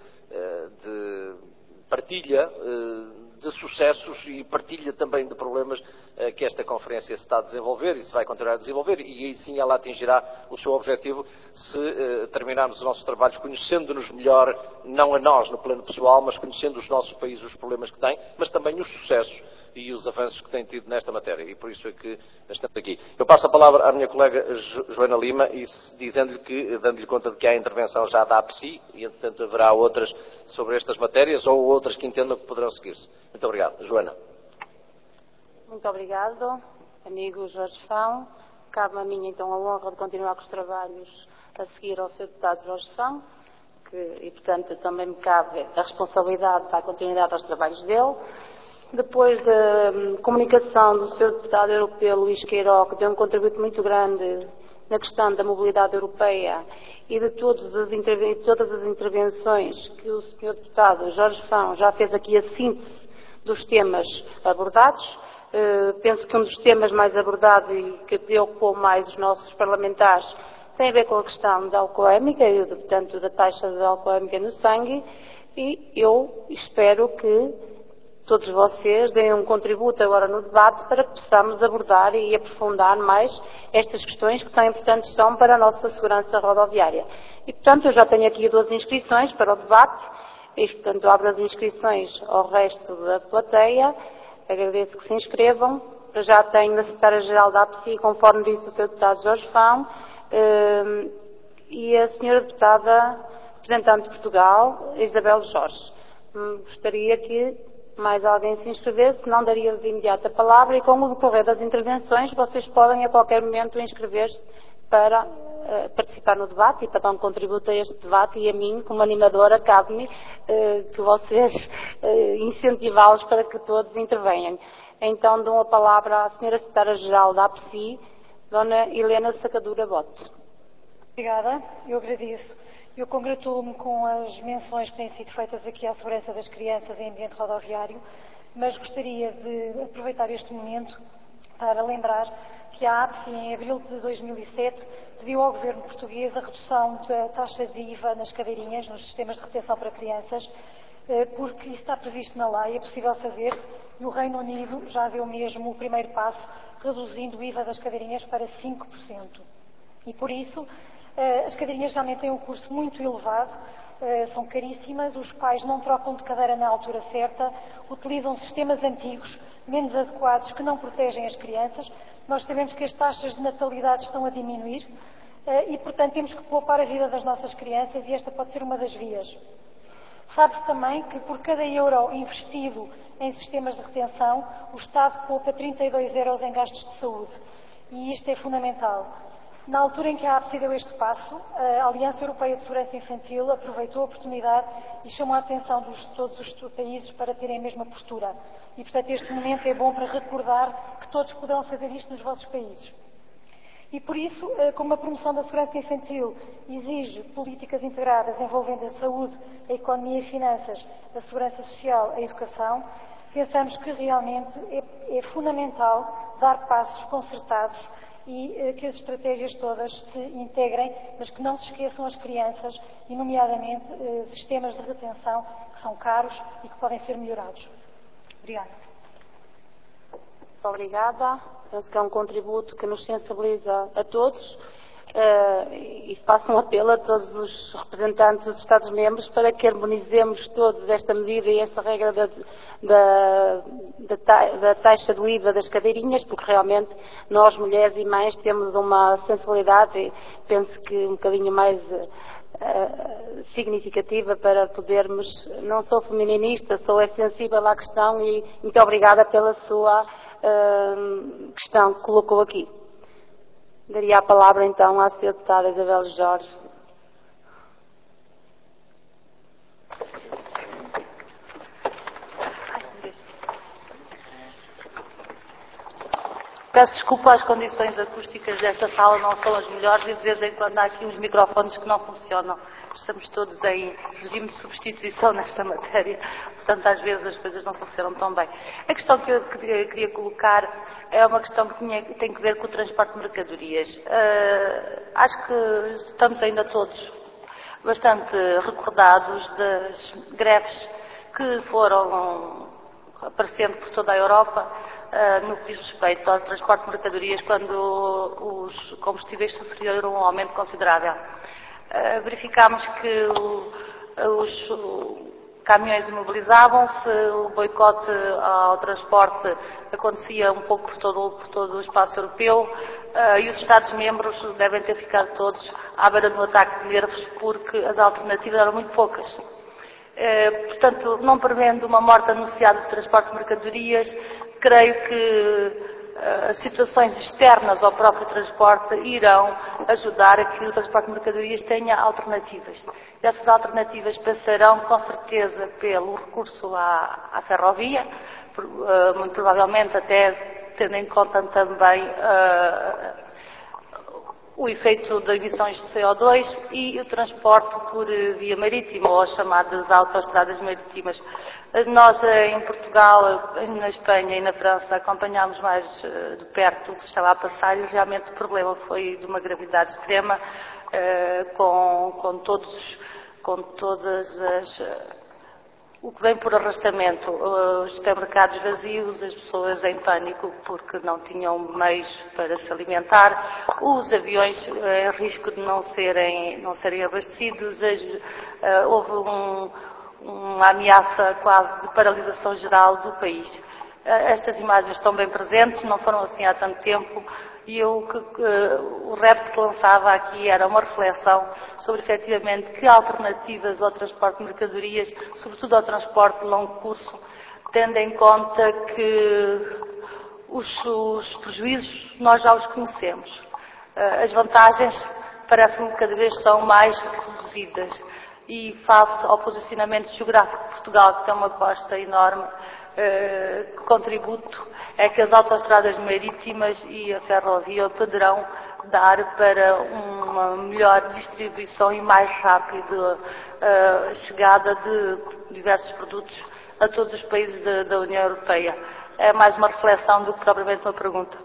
de partilha de sucessos e partilha também de problemas que esta conferência se está a desenvolver e se vai continuar a desenvolver, e aí sim ela atingirá o seu objetivo se terminarmos os nossos trabalhos conhecendo-nos melhor, não a nós no plano pessoal, mas conhecendo os nossos países, os problemas que têm, mas também os sucessos e os avanços que têm tido nesta matéria, e por isso é que estamos aqui. Eu passo a palavra à minha colega Joana Lima, e dizendo-lhe que, dando-lhe conta de que há intervenção já da APSI, e entretanto haverá outras sobre estas matérias, ou outras que entendam que poderão seguir-se. Muito obrigado. Joana. Muito obrigado, amigo Jorge Fão. Cabe a mim, então, a honra de continuar com os trabalhos a seguir ao Sr. Deputado Jorge Fão, e, portanto, também me cabe a responsabilidade de dar continuidade aos trabalhos dele. Depois da comunicação do Sr. Deputado Europeu Luís Queiró, que deu um contributo muito grande na questão da mobilidade europeia, e de todas as intervenções que o Sr. Deputado Jorge Fão já fez aqui a síntese dos temas abordados, penso que um dos temas mais abordados e que preocupou mais os nossos parlamentares tem a ver com a questão da alcoólica e, portanto, da taxa de alcoólica no sangue, e eu espero que todos vocês deem um contributo agora no debate para que possamos abordar e aprofundar mais estas questões que tão importantes são para a nossa segurança rodoviária. E, portanto, eu já tenho aqui 2 inscrições para o debate e, portanto, abro as inscrições ao resto da plateia. Agradeço que se inscrevam. Eu já tenho a secretária-geral da APSI, conforme disse o Sr. Deputado Jorge Fão, e a Sra. Deputada representante de Portugal, Isabel Jorge. Gostaria que mais alguém se inscrevesse, não daria de imediato a palavra, e com o decorrer das intervenções vocês podem a qualquer momento inscrever-se para participar no debate e para dar um contributo a este debate, e a mim, como animadora, cabe-me que vocês incentivá-los para que todos intervenham. Então dou a palavra à Sra. Secretária-Geral da APSI, Dona Helena Sacadura Bote. Obrigada, eu agradeço. Eu congratulo-me com as menções que têm sido feitas aqui à segurança das crianças em ambiente rodoviário, mas gostaria de aproveitar este momento para lembrar que a APSI, em abril de 2007, pediu ao governo português a redução da taxa de IVA nas cadeirinhas, nos sistemas de retenção para crianças, porque isso está previsto na lei, é possível fazer, e o Reino Unido já deu mesmo o primeiro passo, reduzindo o IVA das cadeirinhas para 5%. E por isso, as cadeirinhas realmente têm um custo muito elevado, são caríssimas, os pais não trocam de cadeira na altura certa, utilizam sistemas antigos, menos adequados, que não protegem as crianças. Nós sabemos que as taxas de natalidade estão a diminuir e, portanto, temos que poupar a vida das nossas crianças e esta pode ser uma das vias. Sabe-se também que por cada euro investido em sistemas de retenção, o Estado poupa 32 euros em gastos de saúde. E isto é fundamental. Na altura em que a APSI deu este passo, a Aliança Europeia de Segurança Infantil aproveitou a oportunidade e chamou a atenção de todos os países para terem a mesma postura. E, portanto, este momento é bom para recordar que todos poderão fazer isto nos vossos países. E por isso, como a promoção da segurança infantil exige políticas integradas envolvendo a saúde, a economia e finanças, a segurança social, a educação, pensamos que realmente é fundamental dar passos concertados e que as estratégias todas se integrem, mas que não se esqueçam as crianças, e nomeadamente sistemas de retenção que são caros e que podem ser melhorados. Obrigada. Muito obrigada. Penso que é um contributo que nos sensibiliza a todos e faço um apelo a todos os representantes dos Estados-membros para que harmonizemos todos esta medida e esta regra da taxa do IVA das cadeirinhas, porque realmente nós, mulheres e mães, temos uma sensibilidade, e penso que um bocadinho mais significativa para podermos, não sou feminista, sou sensível à questão e muito obrigada pela sua questão que colocou aqui. Daria a palavra então à Sra. Deputada Isabel Jorge. Peço desculpa, as condições acústicas desta sala não são as melhores e de vez em quando há aqui uns microfones que não funcionam. Estamos todos em regime de substituição nesta matéria, portanto às vezes as coisas não funcionam tão bem. A questão que eu queria colocar é uma questão que tem que ver com o transporte de mercadorias. Acho que estamos ainda todos bastante recordados das greves que foram aparecendo por toda a Europa no que diz respeito ao transporte de mercadorias quando os combustíveis sofreram um aumento considerável. Verificámos que os caminhões imobilizavam-se, o boicote ao transporte acontecia um pouco por todo o espaço europeu e os Estados-membros devem ter ficado todos à beira de um ataque de nervos porque as alternativas eram muito poucas. Portanto, não prevendo uma morte anunciada de transporte de mercadorias, creio que as situações externas ao próprio transporte irão ajudar a que o transporte de mercadorias tenha alternativas. E essas alternativas passarão, com certeza, pelo recurso à ferrovia, muito provavelmente até tendo em conta também o efeito de emissões de CO2 e o transporte por via marítima, ou as chamadas autoestradas marítimas. Nós, em Portugal, na Espanha e na França, acompanhámos mais de perto o que se estava a passar e realmente o problema foi de uma gravidade extrema, com todas as... o que vem por arrastamento, os supermercados vazios, as pessoas em pânico porque não tinham meios para se alimentar, os aviões em risco de não serem abastecidos, houve uma ameaça quase de paralisação geral do país. Estas imagens estão bem presentes, não foram assim há tanto tempo, e o repto que lançava aqui era uma reflexão sobre, efetivamente, que alternativas ao transporte de mercadorias, sobretudo ao transporte de longo curso, tendo em conta que os prejuízos nós já os conhecemos. As vantagens parece-me que cada vez são mais reduzidas. E face ao posicionamento geográfico de Portugal, que tem uma costa enorme, que contributo é que as autoestradas marítimas e a ferrovia poderão dar para uma melhor distribuição e mais rápida chegada de diversos produtos a todos os países da União Europeia. É mais uma reflexão do que propriamente uma pergunta.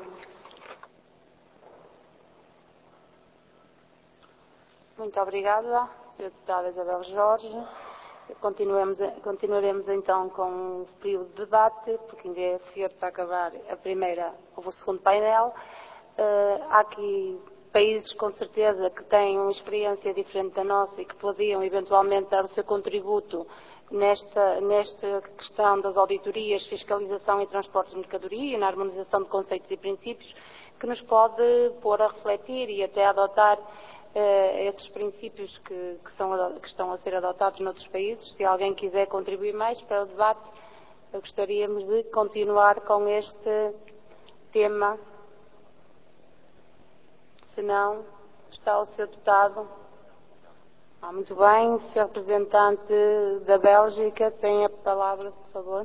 Muito obrigada, Sra. Deputada Isabel Jorge. Continuaremos então com o período de debate, porque ainda é cedo para acabar o segundo painel. Há aqui países com certeza que têm uma experiência diferente da nossa e que podiam eventualmente dar o seu contributo nesta questão das auditorias, fiscalização e transportes de mercadoria e na harmonização de conceitos e princípios, que nos pode pôr a refletir e até adotar esses princípios que estão a ser adotados noutros países. Se alguém quiser contribuir mais para o debate, gostaríamos de continuar com este tema. Se não, está o Sr. Deputado. Muito bem, Sr. Representante da Bélgica, tem a palavra, por favor.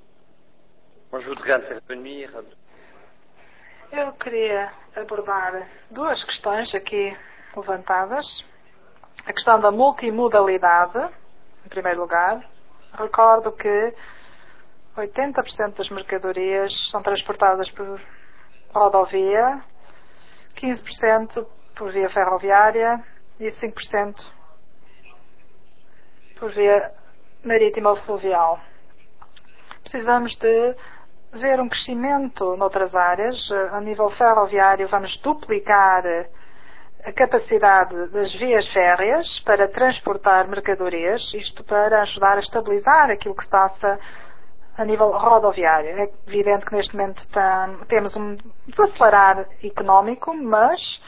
Eu queria abordar duas questões aqui levantadas. A questão da multimodalidade, em primeiro lugar. Recordo que 80% das mercadorias são transportadas por rodovia, 15% por via ferroviária e 5% por via marítima ou fluvial. Precisamos de ver um crescimento noutras áreas. A nível ferroviário, vamos duplicar a capacidade das vias férreas para transportar mercadorias, isto para ajudar a estabilizar aquilo que se passa a nível rodoviário. É evidente que neste momento temos um desacelerar económico, mas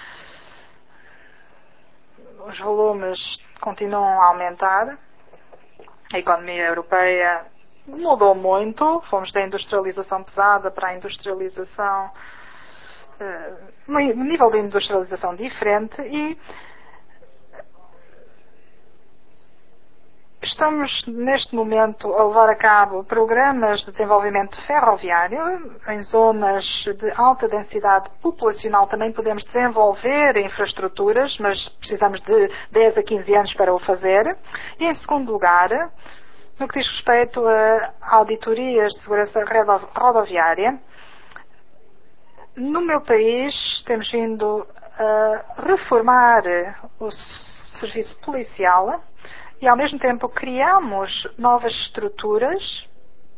os volumes continuam a aumentar. A economia europeia mudou muito, fomos da industrialização pesada para a industrialização, um nível de industrialização diferente, e estamos neste momento a levar a cabo programas de desenvolvimento ferroviário. Em zonas de alta densidade populacional também podemos desenvolver infraestruturas, mas precisamos de 10 a 15 anos para o fazer. E em segundo lugar, no que diz respeito a auditorias de segurança rodoviária, no meu país temos vindo a reformar o serviço policial e ao mesmo tempo criamos novas estruturas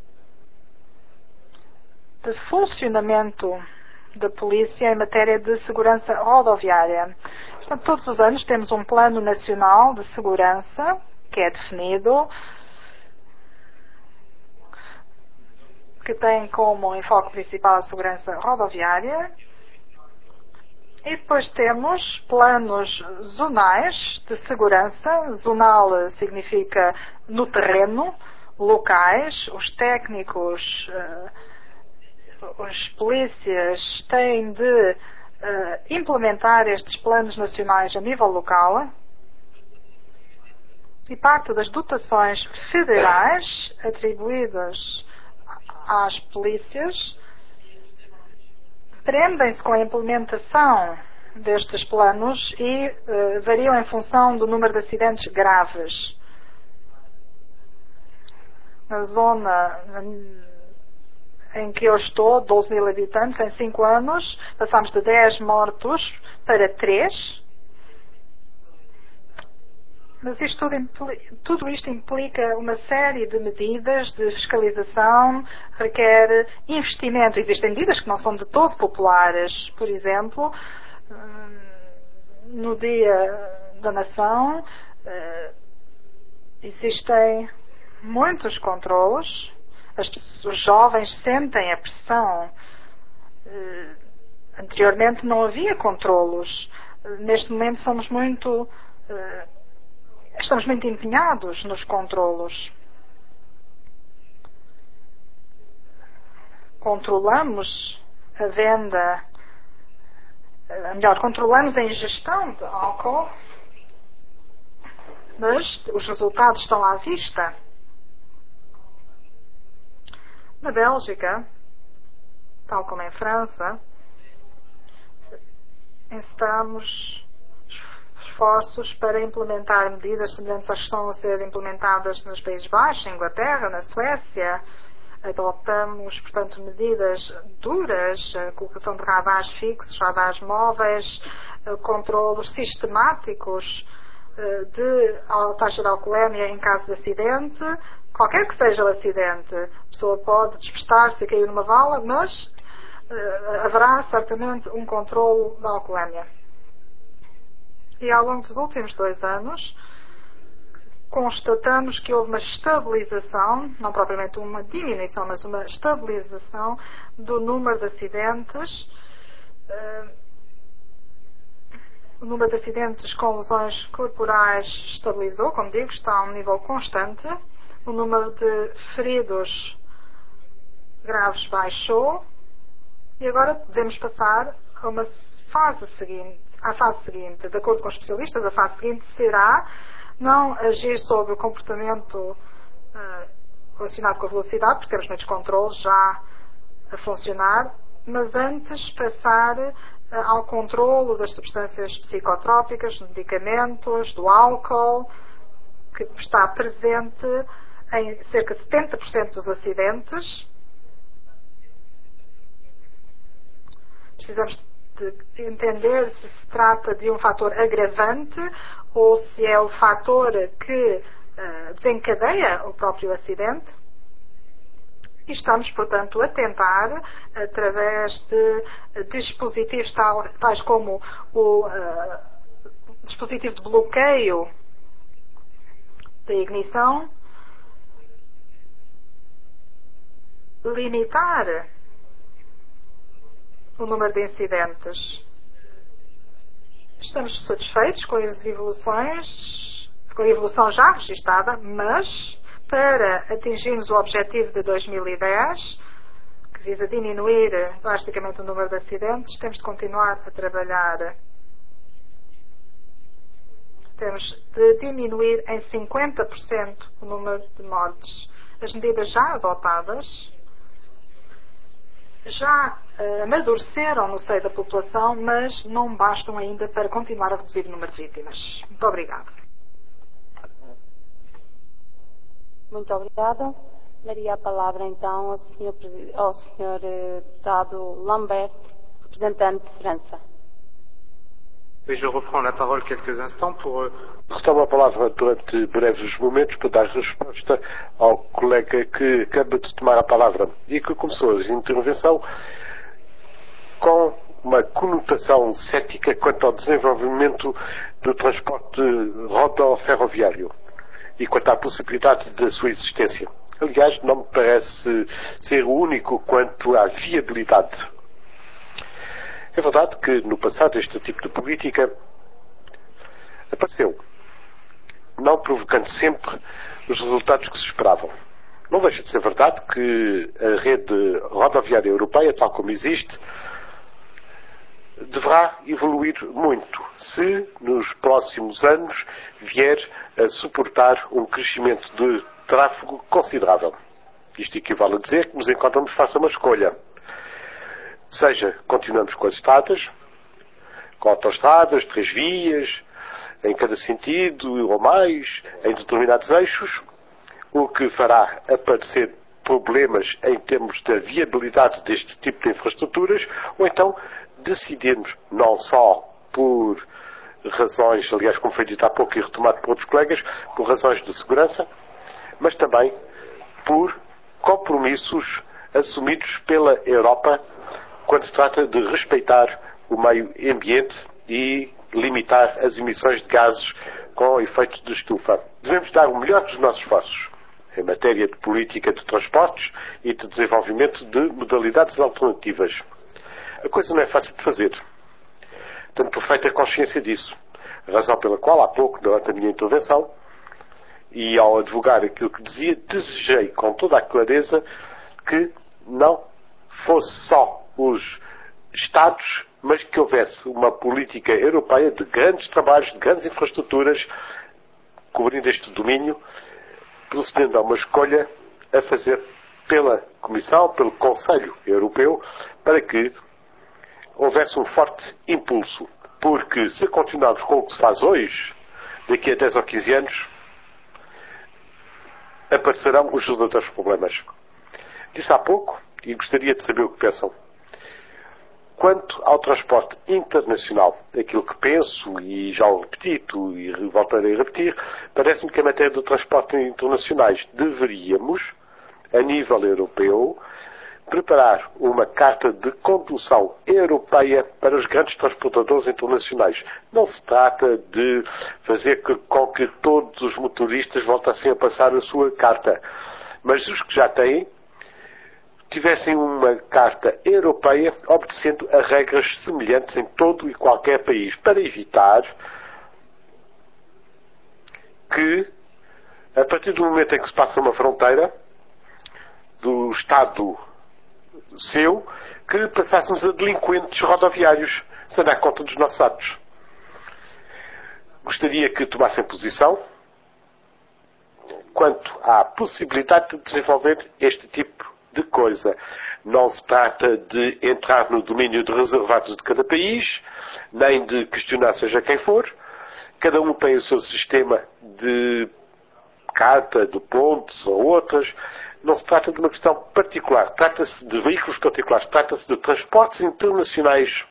de funcionamento da polícia em matéria de segurança rodoviária. Portanto, todos os anos temos um plano nacional de segurança que é definido, que tem como enfoque principal a segurança rodoviária, e depois temos planos zonais de segurança. Zonal significa no terreno, locais. Os técnicos, os polícias têm de implementar estes planos nacionais a nível local, e parte das dotações federais atribuídas às polícias prendem-se com a implementação destes planos e variam em função do número de acidentes graves. Na zona em que eu estou, 12 mil habitantes, em 5 anos, passamos de 10 mortos para 3. Mas tudo isto implica uma série de medidas de fiscalização, requer investimento. Existem medidas que não são de todo populares. Por exemplo, no Dia da Nação, existem muitos controlos. Os jovens sentem a pressão. Anteriormente não havia controlos. Neste momento estamos muito empenhados nos controlos. Controlamos a venda, controlamos a ingestão de álcool, mas os resultados estão à vista. Na Bélgica, tal como em França, incitamos esforços para implementar medidas semelhantes às que estão a ser implementadas nos Países Baixos, na Inglaterra, na Suécia. Adotamos, portanto, medidas duras, a colocação de radares fixos, radares móveis, controlos sistemáticos de taxa de alcoolemia em caso de acidente. Qualquer que seja o acidente, a pessoa pode despistar-se e cair numa vala, mas haverá certamente um controlo da alcoolemia. E ao longo dos últimos 2 anos, constatamos que houve uma estabilização, não propriamente uma diminuição, mas uma estabilização do número de acidentes. O número de acidentes com lesões corporais estabilizou, como digo, está a um nível constante. O número de feridos graves baixou. E agora podemos passar a uma fase seguinte. À fase seguinte, de acordo com os especialistas, a fase seguinte será não agir sobre o comportamento relacionado com a velocidade, porque temos muitos controles já a funcionar, mas antes passar ao controlo das substâncias psicotrópicas, dos medicamentos, do álcool, que está presente em cerca de 70% dos acidentes. Precisamos de entender se se trata de um fator agravante ou se é o fator que desencadeia o próprio acidente. E estamos, portanto, a tentar, através de dispositivos tais como o dispositivo de bloqueio da ignição, limitar o número de incidentes. Estamos satisfeitos com as evoluções, com a evolução já registada, mas para atingirmos o objetivo de 2010, que visa diminuir drasticamente o número de acidentes, temos de continuar a trabalhar. Temos de diminuir em 50% o número de mortes. As medidas já adotadas já amadureceram no seio da população, mas não bastam ainda para continuar a reduzir o número de vítimas. Muito obrigada. Muito obrigada. Daria a palavra então ao Sr. Deputado Lambert, representante de França. Oui, je reprends la parole quelques instants pour... Retomo a palavra durante breves momentos para dar resposta ao colega que acaba de tomar a palavra e que começou a intervenção com uma conotação cética quanto ao desenvolvimento do transporte rodoferroviário e quanto à possibilidade da sua existência. Aliás, não me parece ser o único quanto à viabilidade. É verdade que no passado este tipo de política apareceu, não provocando sempre os resultados que se esperavam. Não deixa de ser verdade que a rede rodoviária europeia, tal como existe, deverá evoluir muito se nos próximos anos vier a suportar um crescimento de tráfego considerável. Isto equivale a dizer que nos encontramos face a uma escolha. Seja continuamos com as estradas, com autoestradas, 3 vias, em cada sentido ou mais, em determinados eixos, o que fará aparecer problemas em termos da viabilidade deste tipo de infraestruturas, ou então decidirmos não só por razões, aliás, como foi dito há pouco e retomado por outros colegas, por razões de segurança, mas também por compromissos assumidos pela Europa quando se trata de respeitar o meio ambiente e limitar as emissões de gases com efeito de estufa. Devemos dar o melhor dos nossos esforços em matéria de política de transportes e de desenvolvimento de modalidades alternativas. A coisa não é fácil de fazer. Tenho perfeita consciência disso. A razão pela qual, há pouco, durante a minha intervenção, e ao advogar aquilo que dizia, desejei com toda a clareza que não fosse só os Estados, mas que houvesse uma política europeia de grandes trabalhos, de grandes infraestruturas, cobrindo este domínio, procedendo a uma escolha a fazer pela Comissão, pelo Conselho Europeu, para que houvesse um forte impulso. Porque se continuarmos com o que se faz hoje, daqui a 10 ou 15 anos, aparecerão os verdadeiros problemas. Disse há pouco, e gostaria de saber o que pensam. Quanto ao transporte internacional, aquilo que penso, e já o repeti, e voltarei a repetir, parece-me que a matéria do transporte internacionais deveríamos, a nível europeu, preparar uma carta de condução europeia para os grandes transportadores internacionais. Não se trata de fazer com que todos os motoristas voltassem a passar a sua carta, mas os que já têm, tivessem uma carta europeia obedecendo a regras semelhantes em todo e qualquer país, para evitar que, a partir do momento em que se passa uma fronteira do Estado seu, que passássemos a delinquentes rodoviários, sem dar conta dos nossos atos. Gostaria que tomassem posição quanto à possibilidade de desenvolver este tipo de coisa. Não se trata de entrar no domínio de reservados de cada país, nem de questionar seja quem for. Cada um tem o seu sistema de carta, de pontos ou outras. Não se trata de uma questão particular. Trata-se de veículos particulares. Trata-se de transportes internacionais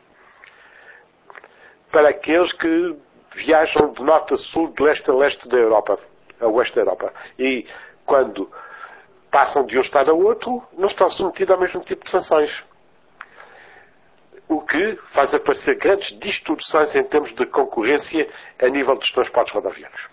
para aqueles que viajam de norte a sul, de leste a leste da Europa, a oeste da Europa. E quando passam de um Estado a outro, não estão submetidos ao mesmo tipo de sanções. O que faz aparecer grandes distorções em termos de concorrência a nível dos transportes rodoviários.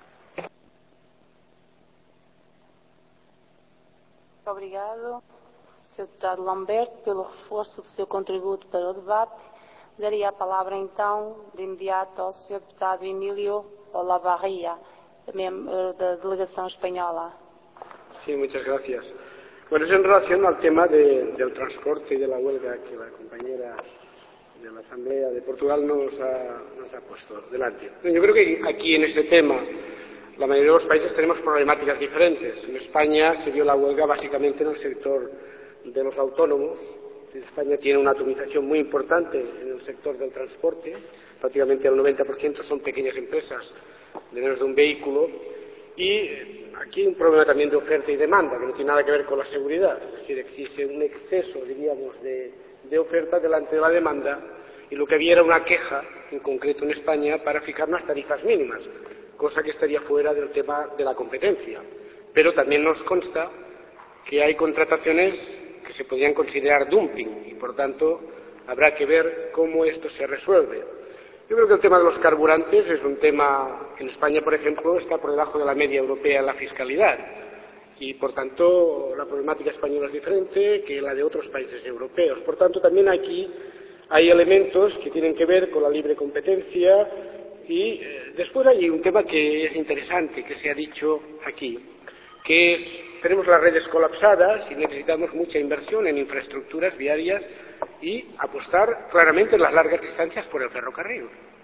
Muito obrigado, Sr. Deputado Lamberto, pelo reforço do seu contributo para o debate. Daria a palavra, então, de imediato ao Sr. Deputado Emílio Olavarría, membro da delegación española. Sí, muchas gracias. Bueno, es en relación al tema del transporte y de la huelga que la compañera de la Asamblea de Portugal nos ha puesto delante. Yo creo que aquí en este tema la mayoría de los países tenemos problemáticas diferentes. En España se dio la huelga básicamente en el sector de los autónomos. España tiene una atomización muy importante en el sector del transporte. Prácticamente el 90% son pequeñas empresas de menos de un vehículo. Y aquí hay un problema también de oferta y demanda, que no tiene nada que ver con la seguridad. Es decir, existe un exceso, diríamos, de oferta delante de la demanda. Y lo que había era una queja, en concreto en España, para fijar unas tarifas mínimas, cosa que estaría fuera del tema de la competencia. Pero también nos consta que hay contrataciones que se podrían considerar dumping y, por tanto, habrá que ver cómo esto se resuelve. Yo creo que el tema de los carburantes es un tema que en España, por ejemplo, está por debajo de la media europea en la fiscalidad y, por tanto, la problemática española es diferente que la de otros países europeos. Por tanto, también aquí hay elementos que tienen que ver con la libre competencia y después hay un tema que es interesante, que se ha dicho aquí, que es tenemos las redes colapsadas y necesitamos mucha inversión en infraestructuras viarias y apostar claramente en las largas distancias por el ferrocarril.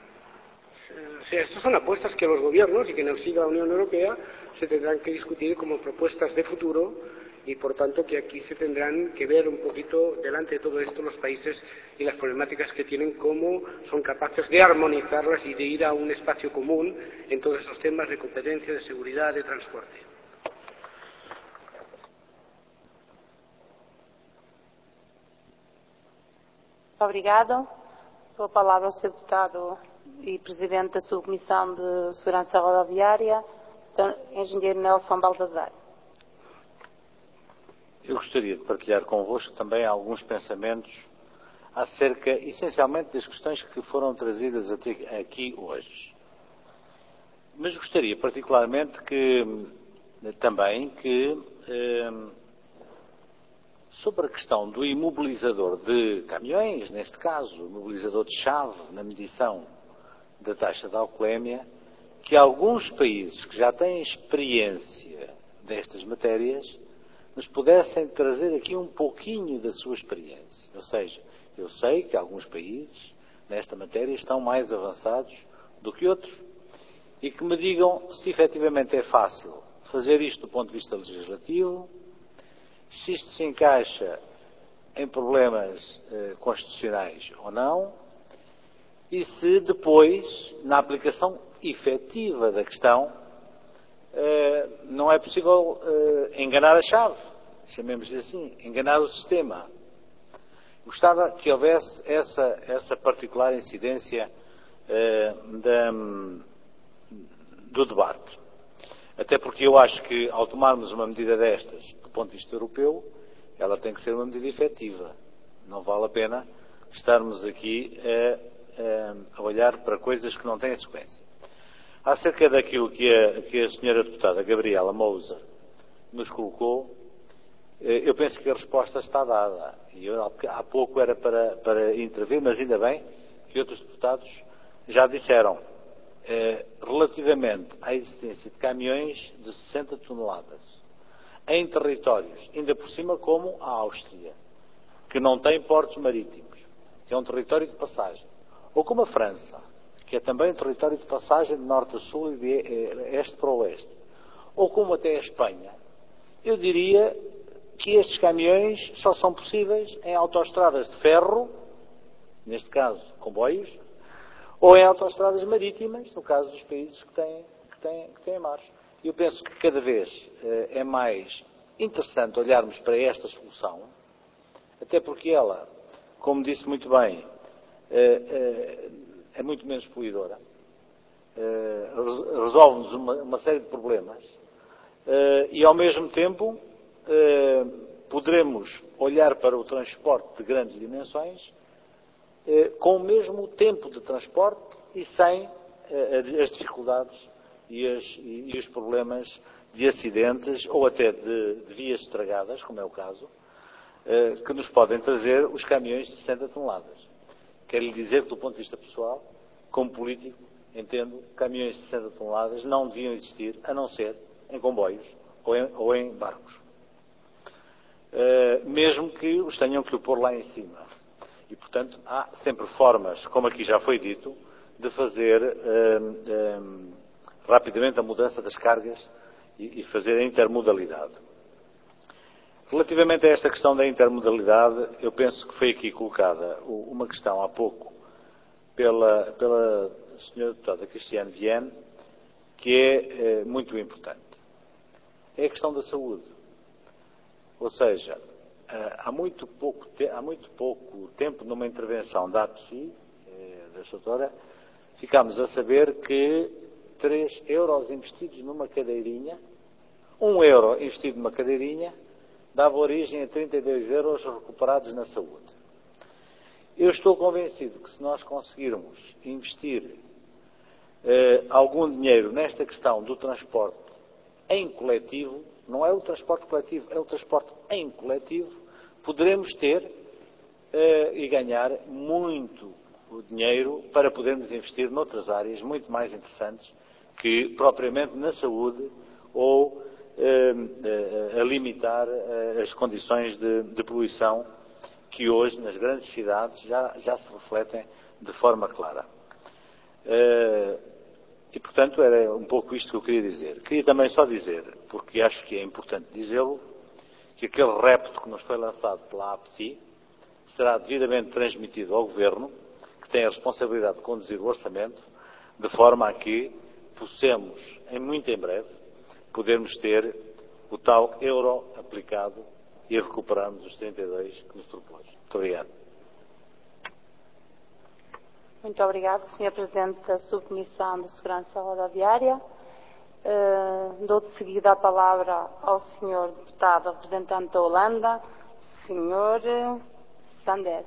O sea, estas son apuestas que los gobiernos y que en el seno de la Unión Europea se tendrán que discutir como propuestas de futuro y, por tanto, que aquí se tendrán que ver un poquito delante de todo esto los países y las problemáticas que tienen, cómo son capaces de armonizarlas y de ir a un espacio común en todos esos temas de competencia, de seguridad, de transporte. Obrigado. Com a palavra ao Sr. Deputado e Presidente da Subcomissão de Segurança Rodoviária, Sr. Engenheiro Nelson Baltazar. Eu gostaria de partilhar convosco também alguns pensamentos acerca, essencialmente, das questões que foram trazidas aqui hoje. Mas gostaria particularmente sobre a questão do imobilizador de caminhões, neste caso, imobilizador de chave na medição da taxa de alcoolemia, que alguns países que já têm experiência destas matérias nos pudessem trazer aqui um pouquinho da sua experiência. Ou seja, eu sei que alguns países nesta matéria estão mais avançados do que outros e que me digam se efetivamente é fácil fazer isto do ponto de vista legislativo se isto se encaixa em problemas constitucionais ou não, e se depois, na aplicação efetiva da questão, não é possível enganar a chave, chamemos-lhe assim, enganar o sistema. Gostava que houvesse essa particular incidência do debate. Até porque eu acho que, ao tomarmos uma medida destas, do ponto de vista europeu, ela tem que ser uma medida efetiva. Não vale a pena estarmos aqui a olhar para coisas que não têm sequência. Acerca daquilo que a senhora deputada Gabriela Mouser nos colocou, eu penso que a resposta está dada. E eu, há pouco era para intervir, mas ainda bem que outros deputados já disseram. Relativamente à existência de caminhões de 60 toneladas em territórios, ainda por cima como a Áustria, que não tem portos marítimos, que é um território de passagem, ou como a França, que é também um território de passagem de norte a sul e de este para oeste, ou como até a Espanha, eu diria que estes caminhões só são possíveis em autoestradas de ferro, neste caso comboios, ou em autoestradas marítimas, no caso dos países que têm mares. Eu penso que cada vez é mais interessante olharmos para esta solução, até porque ela, como disse muito bem, é muito menos poluidora, resolve-nos uma série de problemas e, ao mesmo tempo, poderemos olhar para o transporte de grandes dimensões com o mesmo tempo de transporte e sem as dificuldades e os problemas de acidentes ou até de vias estragadas, como é o caso, que nos podem trazer os caminhões de 60 toneladas. Quero lhe dizer que, do ponto de vista pessoal, como político, entendo que caminhões de 60 toneladas não deviam existir, a não ser em comboios ou em barcos. Mesmo que os tenham que pôr lá em cima. E, portanto, há sempre formas, como aqui já foi dito, de fazer rapidamente a mudança das cargas e fazer a intermodalidade. Relativamente a esta questão da intermodalidade, eu penso que foi aqui colocada uma questão há pouco pela senhora deputada Cristiane Vienne, que é muito importante. É a questão da saúde. Ou seja, há muito pouco tempo, numa intervenção da APSI, da doutora, ficámos a saber que 3 euros investidos numa cadeirinha, 1 euro investido numa cadeirinha, dava origem a 32 euros recuperados na saúde. Eu estou convencido que, se nós conseguirmos investir algum dinheiro nesta questão do transporte em coletivo, não é o transporte coletivo, é o transporte em coletivo, poderemos ter e ganhar muito dinheiro para podermos investir noutras áreas muito mais interessantes que propriamente na saúde ou a limitar as condições de poluição que hoje nas grandes cidades já se refletem de forma clara. E, portanto, era um pouco isto que eu queria dizer. Queria também só dizer, porque acho que é importante dizê-lo, que aquele repto que nos foi lançado pela APSI será devidamente transmitido ao Governo, que tem a responsabilidade de conduzir o orçamento, de forma a que possamos, muito em breve, podermos ter o tal euro aplicado e recuperarmos os 32 que nos propôs. Muito obrigado. Muito obrigado, Sr. Presidente da Subcomissão de Segurança Rodoviária. Dou de seguida a palavra ao Sr. Deputado representante da Holanda, Sr. Sander.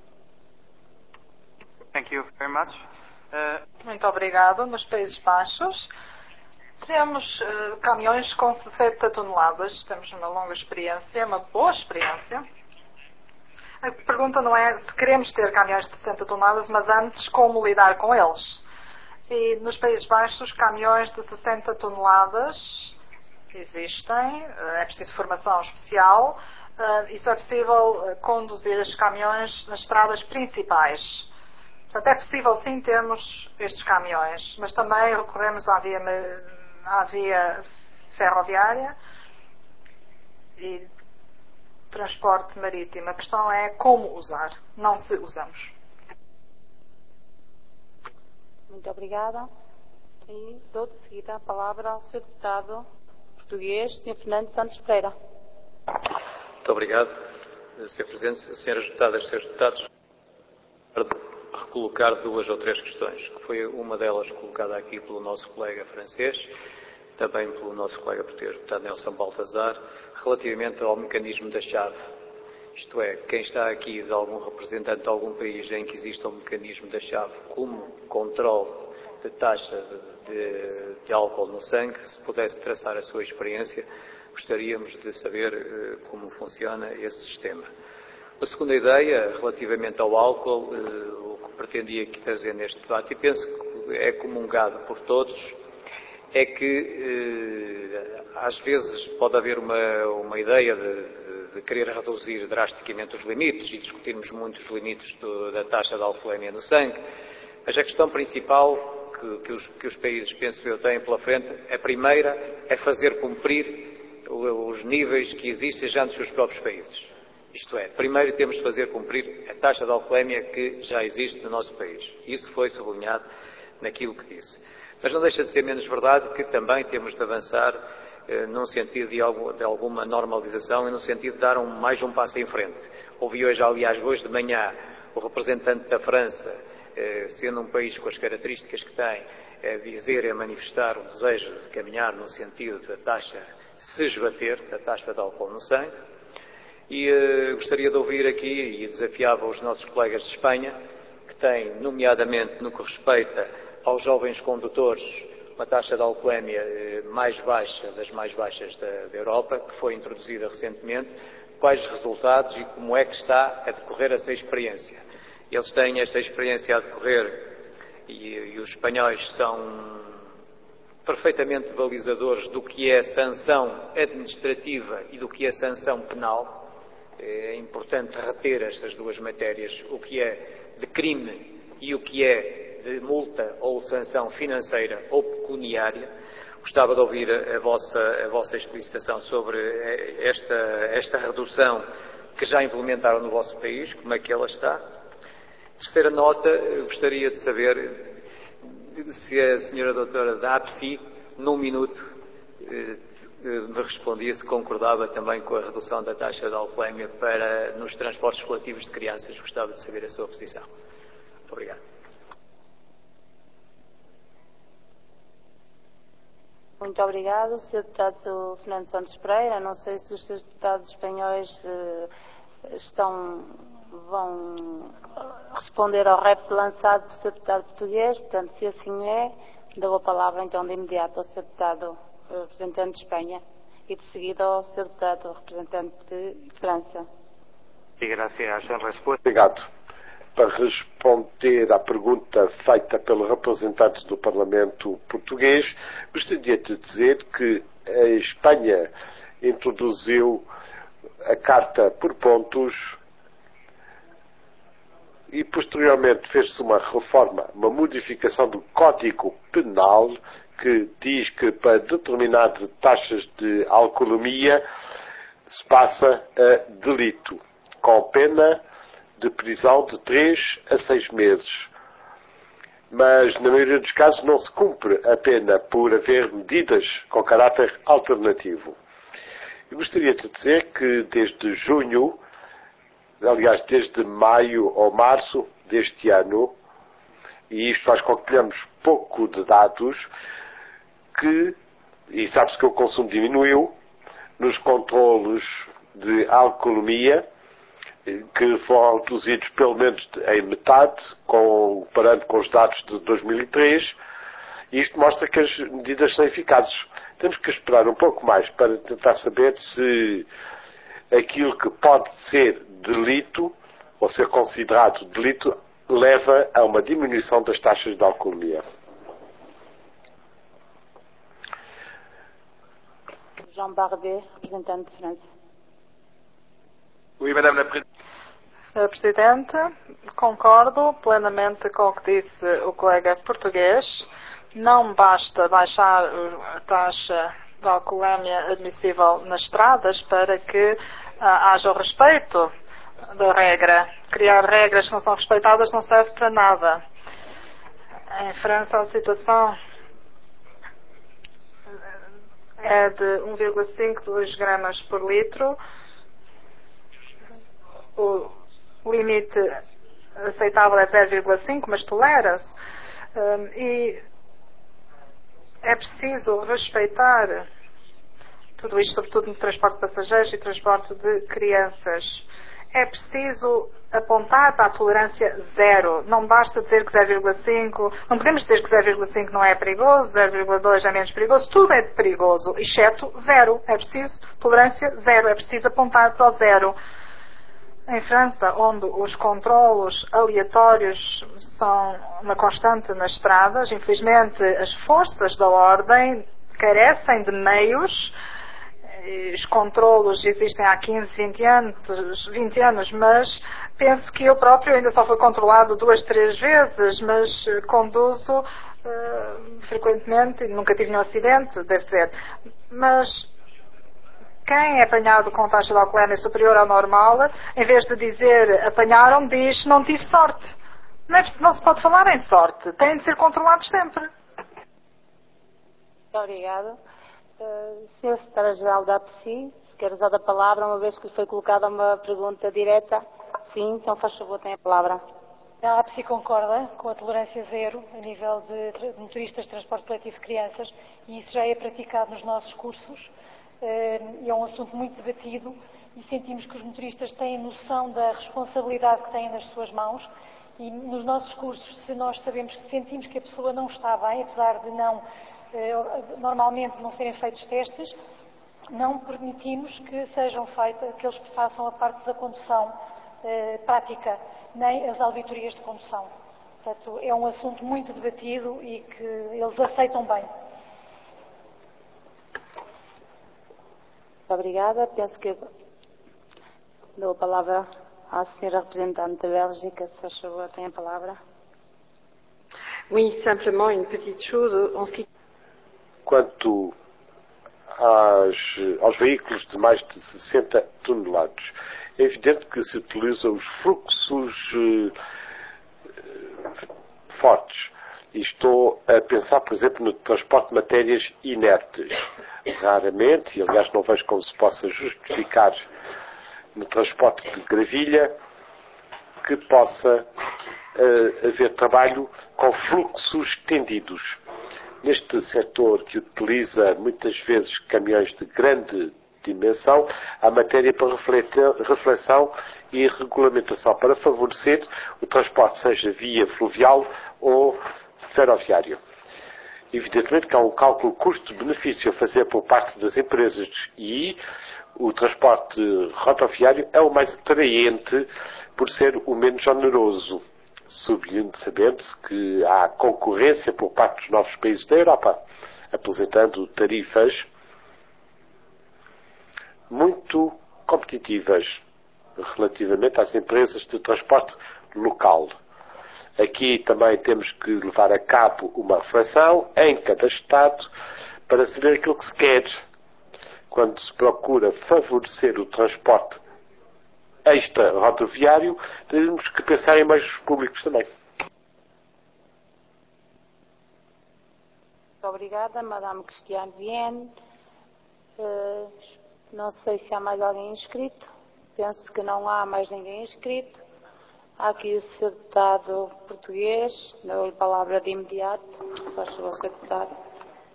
Thank you very much. Muito obrigado. Nos Países Baixos temos caminhões com 60 toneladas. Temos uma longa experiência, uma boa experiência. A pergunta não é se queremos ter caminhões de 60 toneladas, mas antes como lidar com eles. E nos Países Baixos, caminhões de 60 toneladas existem, é preciso formação especial, e só é possível conduzir os caminhões nas estradas principais. Portanto, é possível sim termos estes caminhões, mas também recorremos à via ferroviária e transporte marítimo. A questão é como usar, não se usamos. Muito obrigada. E dou de seguida a palavra ao Sr. Deputado português, Sr. Fernando Santos Pereira. Muito obrigado, Sr. Presidente, Sras. Deputadas, Srs. Deputados. Recolocar duas ou três questões, que foi uma delas colocada aqui pelo nosso colega francês, também pelo nosso colega português, deputado Nelson Baltazar, relativamente ao mecanismo da chave. Isto é, quem está aqui de algum representante de algum país em que exista um mecanismo da chave como controle de taxa de álcool no sangue, se pudesse traçar a sua experiência, gostaríamos de saber como funciona esse sistema. A segunda ideia, relativamente ao álcool, o que pretendia aqui trazer neste debate, e penso que é comungado por todos, é que às vezes pode haver uma ideia de querer reduzir drasticamente os limites, e discutirmos muito os limites da taxa de alcoolemia no sangue, mas a questão principal que os países, penso eu, têm pela frente, a primeira é fazer cumprir os níveis que existem já nos seus próprios países. Isto é, primeiro temos de fazer cumprir a taxa de alcoolemia que já existe no nosso país. Isso foi sublinhado naquilo que disse. Mas não deixa de ser menos verdade que também temos de avançar num sentido de alguma normalização e no sentido de dar mais um passo em frente. Ouvi hoje, aliás, hoje de manhã, o representante da França, sendo um país com as características que tem, dizer e manifestar o desejo de caminhar no sentido da taxa se esbater, da taxa de álcool no sangue. E gostaria de ouvir aqui, e desafiava os nossos colegas de Espanha, que têm, nomeadamente no que respeita aos jovens condutores, uma taxa de alcoolemia mais baixa, das mais baixas da Europa, que foi introduzida recentemente, quais resultados e como é que está a decorrer essa experiência. Eles têm esta experiência a decorrer e os espanhóis são perfeitamente balizadores do que é sanção administrativa e do que é sanção penal. É importante reter estas duas matérias, o que é de crime e o que é de multa ou sanção financeira ou pecuniária. Gostava de ouvir a vossa explicitação sobre esta redução que já implementaram no vosso país, como é que ela está. Terceira nota, gostaria de saber se a senhora doutora da APSI, num minuto, me respondia se concordava também com a redução da taxa de alcoolemia nos transportes coletivos de crianças. Gostava de saber a sua posição. Muito obrigado. Muito obrigado, Sr. Deputado Fernando Santos Pereira. Não sei se os seus deputados espanhóis vão responder ao repto lançado pelo Sr. Deputado português. Portanto, se assim é, dou a palavra então de imediato ao Sr. Deputado representante de Espanha e de seguida ao Sr. Deputado representante de França. Obrigado. Para responder à pergunta feita pelo representante do Parlamento português, gostaria de dizer que a Espanha introduziu a Carta por pontos e posteriormente fez-se uma reforma, uma modificação do Código Penal que diz que para determinadas taxas de alcoolemia se passa a delito, com pena de prisão de 3 a 6 meses. Mas, na maioria dos casos, não se cumpre a pena por haver medidas com caráter alternativo. Eu gostaria de dizer que desde junho, aliás, desde maio ou março deste ano, e isto faz com que tenhamos pouco de dados, e sabe-se que o consumo diminuiu, nos controlos de alcoolemia, que foram reduzidos pelo menos em metade, comparando com os dados de 2003, e isto mostra que as medidas são eficazes. Temos que esperar um pouco mais para tentar saber se aquilo que pode ser delito, ou ser considerado delito, leva a uma diminuição das taxas de alcoolemia. Jean Bardet, representante de França. Oui, Madame la Présidente. Sr. Presidente, concordo plenamente com o que disse o colega português. Não basta baixar a taxa de alcoolemia admissível nas estradas para que haja o respeito da regra. Criar regras que não são respeitadas não serve para nada. Em França a situação é de 1,5-2 gramas por litro. O limite aceitável é 0,5, mas tolera-se. E é preciso respeitar tudo isto, sobretudo no transporte de passageiros e transporte de crianças. É preciso apontar para a tolerância zero. Não basta dizer que 0,5, não podemos dizer que 0,5 não é perigoso, 0,2 é menos perigoso, tudo é perigoso, exceto zero. É preciso tolerância zero, é preciso apontar para o zero. Em França, onde os controlos aleatórios são uma constante nas estradas, infelizmente as forças da ordem carecem de meios. Os controlos existem há 15, 20 anos, mas penso que eu próprio ainda só fui controlado 2, 3 vezes, mas conduzo frequentemente e nunca tive nenhum acidente, deve ser. Mas quem é apanhado com taxa de alcoolemia superior ao normal, em vez de dizer apanharam, diz não tive sorte. Não se pode falar em sorte. Têm de ser controlados sempre. Muito obrigada. Sr. Secretário-Geral da APSI, se quer usar a palavra, uma vez que lhe foi colocada uma pergunta direta. Sim, então faz favor, tem a palavra. A APSI concorda com a tolerância zero a nível de motoristas de transporte coletivo de crianças e isso já é praticado nos nossos cursos. É um assunto muito debatido e sentimos que os motoristas têm noção da responsabilidade que têm nas suas mãos e nos nossos cursos, se nós sentimos que a pessoa não está bem, apesar de normalmente não serem feitos testes, não permitimos que sejam feitos, que eles façam a parte da condução prática, nem as auditorias de condução. Portanto, é um assunto muito debatido e que eles aceitam bem. Muito obrigada. Penso que dou a palavra à senhora representante da Bélgica. Se faz favor, tem a palavra. Oui, simplement une petite chose en ce qui... Quanto aos veículos de mais de 60 toneladas, é evidente que se utilizam os fluxos fortes. E estou a pensar, por exemplo, no transporte de matérias inertes. Raramente, e aliás não vejo como se possa justificar no transporte de gravilha, que possa haver trabalho com fluxos tendidos. Neste setor que utiliza muitas vezes caminhões de grande dimensão, há matéria para reflexão e regulamentação para favorecer o transporte, seja via fluvial ou ferroviário. Evidentemente que há um cálculo custo-benefício a fazer por parte das empresas e o transporte rodoviário é o mais atraente por ser o menos oneroso. Sabendo-se que há concorrência por parte dos novos países da Europa, apresentando tarifas muito competitivas relativamente às empresas de transporte local. Aqui também temos que levar a cabo uma reflexão em cada Estado para saber aquilo que se quer. Quando se procura favorecer o transporte extra-rodoviário, temos que pensar em meios públicos também. Muito obrigada, Madame Cristiane Vienne. Não sei se há mais alguém inscrito. Penso que não há mais ninguém inscrito. Há aqui o Sr. Deputado português. Dou-lhe a palavra de imediato. Só chegou o Sr. Deputado.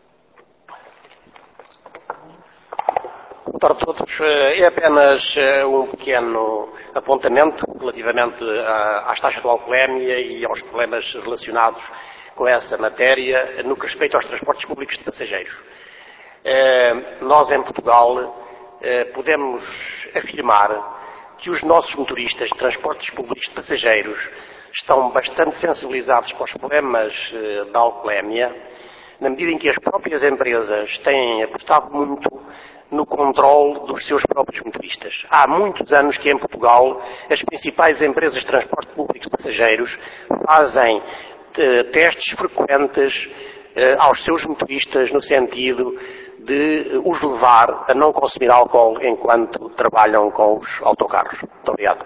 Para todos, é apenas um pequeno apontamento relativamente às taxas de alcoolemia e aos problemas relacionados com essa matéria no que respeita aos transportes públicos de passageiros. Nós, em Portugal, podemos afirmar que os nossos motoristas de transportes públicos de passageiros estão bastante sensibilizados para os problemas da alcoolemia, na medida em que as próprias empresas têm apostado muito no controle dos seus próprios motoristas. Há muitos anos que em Portugal as principais empresas de transporte público de passageiros fazem testes frequentes aos seus motoristas no sentido de os levar a não consumir álcool enquanto trabalham com os autocarros. Muito obrigado.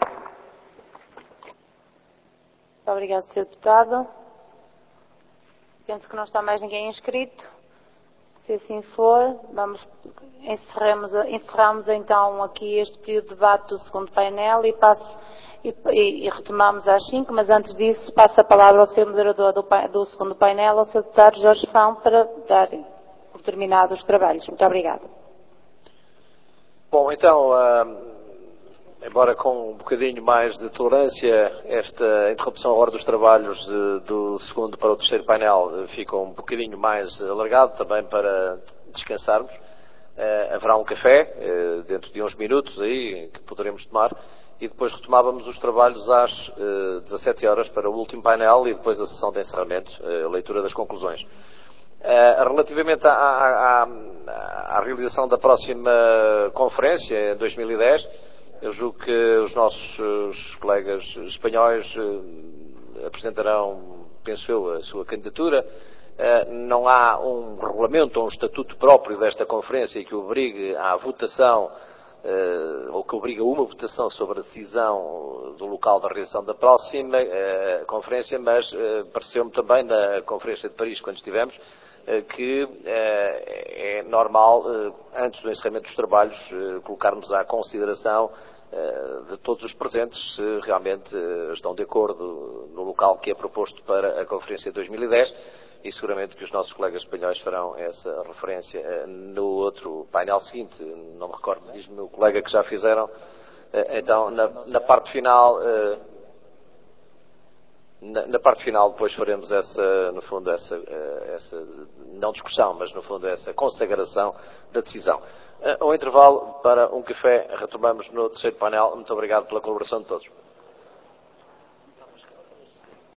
Muito obrigado, Sr. Deputado. Penso que não está mais ninguém inscrito. Se assim for, encerramos então aqui este período de debate do segundo painel e retomamos às 5, mas antes disso passo a palavra ao Sr. Moderador do segundo painel, ao Sr. Deputado Jorge Fão, para dar por terminados os trabalhos. Muito obrigada. Bom, então, embora com um bocadinho mais de tolerância, esta interrupção à hora dos trabalhos do segundo para o terceiro painel fica um bocadinho mais alargado, também para descansarmos. Haverá um café, dentro de uns minutos aí, que poderemos tomar, e depois retomávamos os trabalhos às 17 horas para o último painel e depois a sessão de encerramento, a leitura das conclusões. Relativamente à realização da próxima conferência, em 2010, eu julgo que os nossos colegas espanhóis apresentarão, penso eu, a sua candidatura. Não há um regulamento ou um estatuto próprio desta conferência que obrigue à votação, ou que obriga a uma votação sobre a decisão do local da realização da próxima conferência, mas pareceu-me também na Conferência de Paris, quando estivemos, que é normal, antes do encerramento dos trabalhos, colocarmos à consideração de todos os presentes se realmente estão de acordo no local que é proposto para a Conferência de 2010, e seguramente que os nossos colegas espanhóis farão essa referência no outro painel seguinte. Não me recordo, diz-me o colega que já fizeram. Então, na parte final... Na parte final depois faremos no fundo essa não discussão, mas no fundo essa consagração da decisão. Ao intervalo para um café, retomamos no terceiro painel. Muito obrigado pela colaboração de todos.